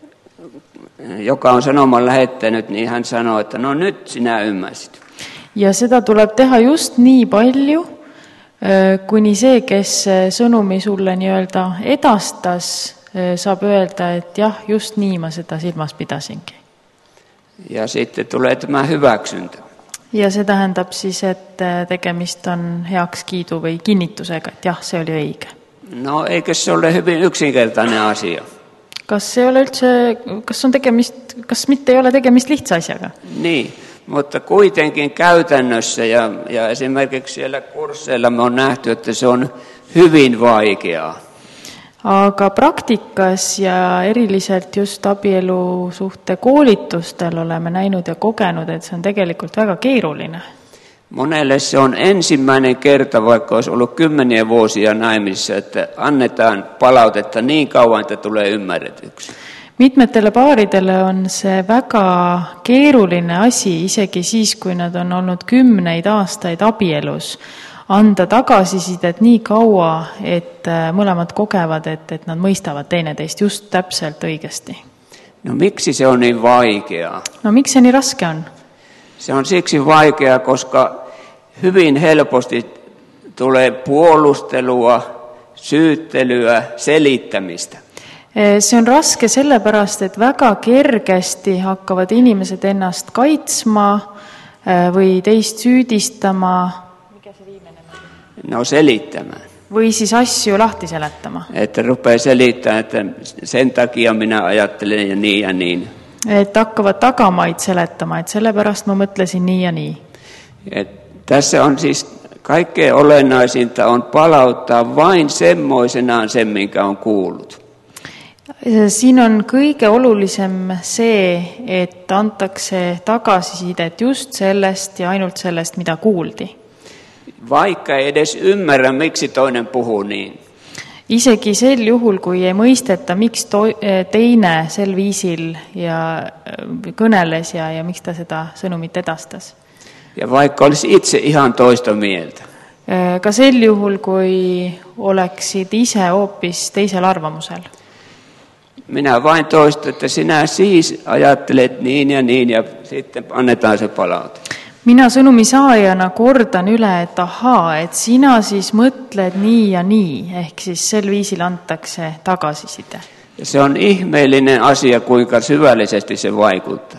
joka on sanoman lähettänyt, niin hän sanoo, että no nyt sinä ymmärsit. Ja seda tuleb teha just nii palju, kuni see, kes sõnumi sulle nii-öelda edastas, saab öelda, et jah, just nii ma seda silmas pidasingi. Ja sitten tulee tämä hyväksyntä. Ja see tähendab siis, et tegemist on heakskiidu või kinnitusega, et jah, see oli õige. No eikö se ole hyvin yksinkertainen asia? Kas ei ole üldse, kas on tegemist, kas mitte ei ole tegemist lihtsa asjaga? Niin, mutta kuitenkin käytännössä ja, ja esimerkiksi siellä kursseilla me on nähty, että se on hyvin vaikeaa. Aga praktikas ja eriliselt just abielusuhte koolitustel oleme näinud ja kogenud, et see on tegelikult väga keeruline. Monelle se on ensimmäinen kerta, vaikka olisi ollut kymmeniä vuosia naimissa, että annetaan palautetta niin kauan, että tulee ymmärretyksi. Mitmetele paaridele on see väga keeruline asi, isegi siis, kui nad on olnud kümneid aastaid abielus, anda tagasisidet nii kaua, et mõlemad kogevad, et, et nad mõistavad teineteist just täpselt õigesti. No miksi se on niin vaikeaa? No miks see nii raske on? Se on siksi vaikeaa, koska hyvin helposti tulee puolustelua, syyttelyä, selittämistä. See on raske sellepärast, et väga kergesti hakkavad inimesed ennast kaitsma või teist süüdistama. No selittämään. Või siis asju lahti seletama. Että rupeaa selittämään, että sen takia minä ajattelen ja niin ja niin. Et hakkavad tagamaid seletama, et sellepärast ma mõtlesin nii ja nii. Et tässä on siis kaikkein olennaisinta on palauttaa vain semmoisenaan sen, minkä on kuullut. Siin on kõige olulisem see, et antakse tagasisidet just sellest ja ainult sellest, mida kuuldi. Vaikka ei edes ymmärrä, miksi toinen puhuu niin. Isegi sel juhul, kui ei mõisteta, miks to- teine sel viisil ja kõneles ja, ja miks ta seda sõnumit edastas. Ja vaikka olisi itse ihan toista mieltä. Ka sel juhul, kui oleksid ise hoopis teisel arvamusel. Minä vain toistan, että sinä siis ajattelet niin ja niin ja sitten annetaan se palaute. Mina sõnumi saajana kordan üle, et ahaa, et sina siis mõtled nii ja nii, ehk siis sel viisil antakse tagasiside. Ja se on ihmeellinen asia, kuinka syvällisesti se vaikuttaa.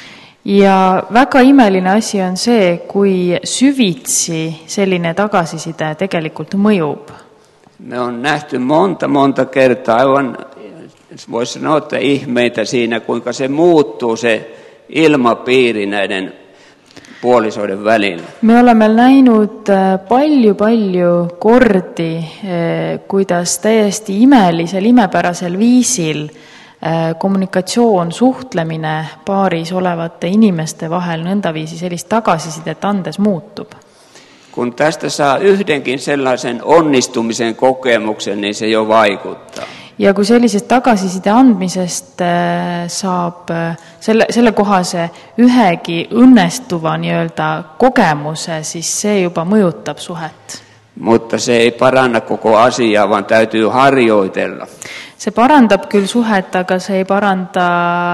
Ja väga imeline asi on see, kui syvitsi selline tagasiside tegelikult mõjub. Me on nähty monta, monta kertaa aivan, voisi sanoa, että ihmeitä siinä, kuinka se muuttuu se ilmapiiri näiden puolisoiden välillä. Me oleme näinud palju-palju kordi, kuidas täiesti imelisel, imepärasel viisil kommunikatsioon, suhtlemine paaris olevate inimeste vahel nõndaviisi sellist tagasisidet andes muutub. Kun tästä saa yhdenkin sellaisen onnistumisen kokemuksen, niin se jo vaikuttaa. Ja kui sellisest tagasiside andmisest saab selle, selle kohase ühegi õnnestuva nii-öelda kogemuse, siis see juba mõjutab suhet. Mutta se ei paranna koko asiaa, vaan täytyy harjoitella. See parandab küll suhet, aga see ei paranda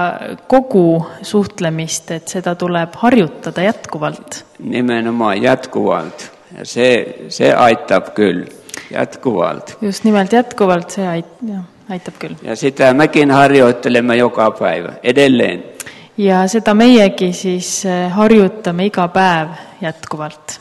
kogu suhtlemist, et seda tuleb harjutada jätkuvalt. Nimenomaan jatkuvalt. Ja se, se aitab kyllä. Jatkuvalt. Just nimelt jätkuvalt see ait- ja, aitab küll. Ja sitä mekin harjoittelemme joka päivä, edelleen. Ja seda meiegi siis harjutame iga päev jätkuvalt.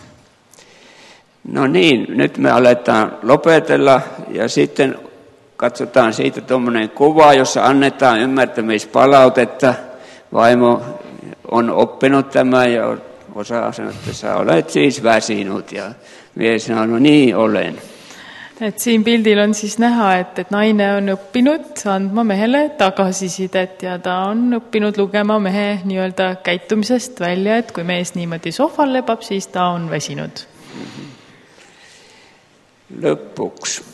No niin, nyt me aletaan lopetella ja sitten katsotaan siitä tuommoinen kuva, jossa annetaan ymmärtämispalautetta. Vaimo on oppinut tämän ja osaa sanoa, että sä olet siis väsinut ja mies sanoo, no niin olen. Et siin pildil on siis näha, et, et naine on õppinud andma mehele tagasisidet ja ta on õppinud lugema mehe nii-öelda käitumisest välja, et kui mees niimoodi sohval lebab, siis ta on väsinud. Lõpuks.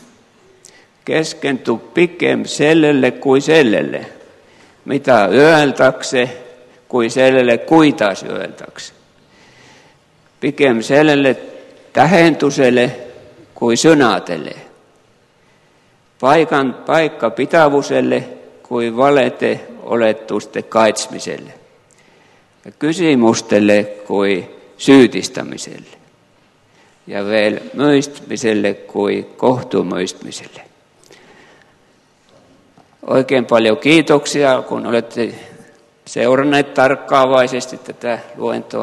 Keskentu pikem sellelle kuin sellelle. Mitä öeldakse, kuin sellelle, kuidas öeldakse. Pikem sellelle tähenduselle kuin sõnadele. Paikan paikkapitavuselle kuin valete oletuste kaitsmiselle. Ja kysymustelle kuin syydistämiselle. Ja vielä mõistmiselle kuin kohtumõistmiselle. Oikein paljon kiitoksia, kun olette seuranneet tarkkaavaisesti tätä luentoa.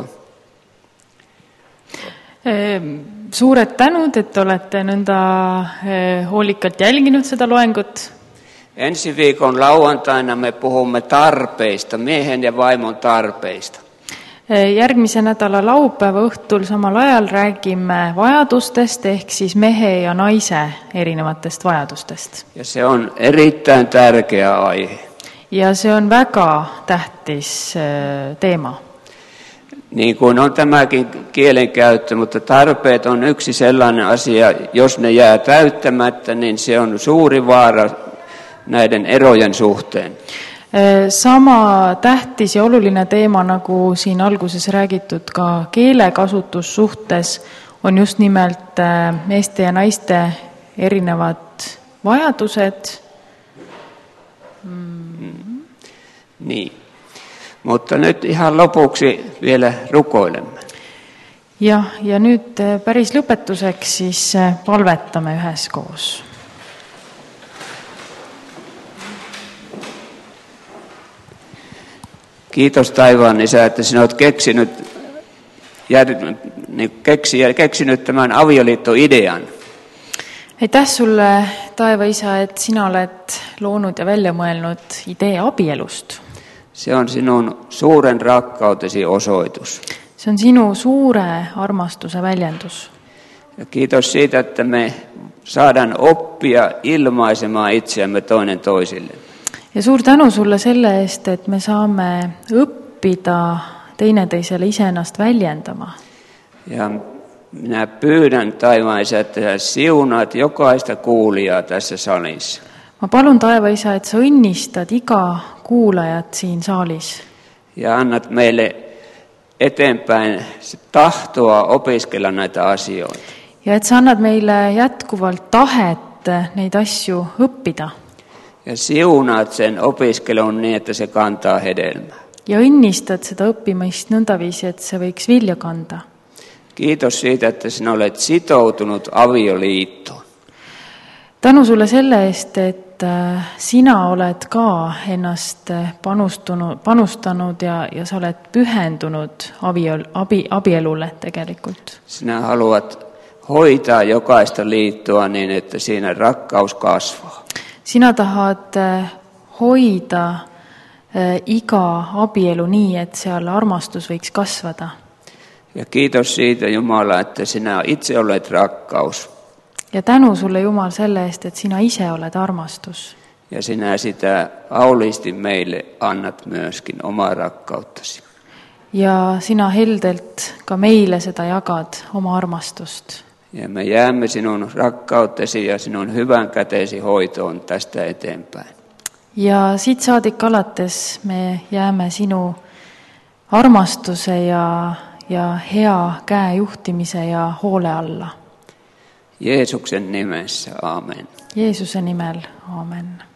Suured tänud, et olete nõnda hoolikalt jälginud seda loengut. Ensi viikon lauantaina me puhumme tarpeista, miehen ja vaimon tarpeista. Järgmise nädala laupäeva õhtul samal ajal räägime vajadustest ehk siis mehe ja naise erinevatest vajadustest. Ja se on erittäin tärkeä aihe. Ja se on väga tähtis teema. Niin kuin on tämäkin kielenkäyttö, mutta tarpeet on yksi sellainen asia, jos ne jää täyttämättä, niin se on suuri vaara näiden erojen suhteen. Sama tähtis ja oluline teema, nagu siin alguses räägitud ka keelekasutussuhtes, on just nimelt meeste ja naiste erinevad vajadused. Mm. Niin. Mutta nyt ihan lopuksi vielä rukoilemme. Ja, ja nüüd päris lõpetuseks siis palvetame üheskoos. Kiitos taivaan Isä, että sinä olet keksinyt, keksinyt, keksinyt tämän avioliittoidean. Aitäh sulle, taeva Isä, et sina oled loonud ja välja mõelnud idee abielust. Se on sinun suuren rakkautesi osoitus. Se on sinu suure armastuse väljendus. Ja kiitos siitä, että me saadaan oppia ilmaisemaan itseämme toinen toisille. Ja suur tänu sulle selle eest, et me saame õppida teineteisele iseennast väljendama. Ja minä pyydän taivaan Isä, että sä siunaat jokaista kuulijaa tässä salissa. Ma palun taeva Isä, et sa õnnistad iga kuulajat siin saalis. Ja annat meille eteenpäin tahtoa opiskella näitä asioita. Ja et sa annad meile jätkuvalt tahet neid asju õppida. Ja siunaat sen opiskelun niin, että se kantaa hedelmää. Ja õnnistad seda õppimist nõndaviisi, et se võiks vilja kanda. Kiitos siitä, että sinä olet sitoutunut avioliittoon. Tänu sulle selle eest, et sina oled ka ennast panustunud, panustanud ja, ja sa oled pühendunud abiel, abi, abielule tegelikult. Sinä haluat hoitaa jokaista liittoa niin, että siinä rakkaus kasvaa. Sina tahad hoida iga abielu nii, et seal armastus võiks kasvada. Ja kiitos siitä Jumala, että sinä itse olet rakkaus. Ja tänu sulle Jumal selle eest, et sina ise oled armastus. Ja sinä sitä auliisti meille annat myöskin omaa rakkauttasi. Ja sina heldelt ka meile seda jagad oma armastust. Ja me jäämme sinun rakkauttesi ja sinun hyvän käteesi hoitoon tästä eteenpäin. Ja siit saadik alates me jäämme sinu armastuse ja, ja hea käe juhtimise ja hoole alla. Jeesuksen nimessä, amen. Jeesuse nimel, amen.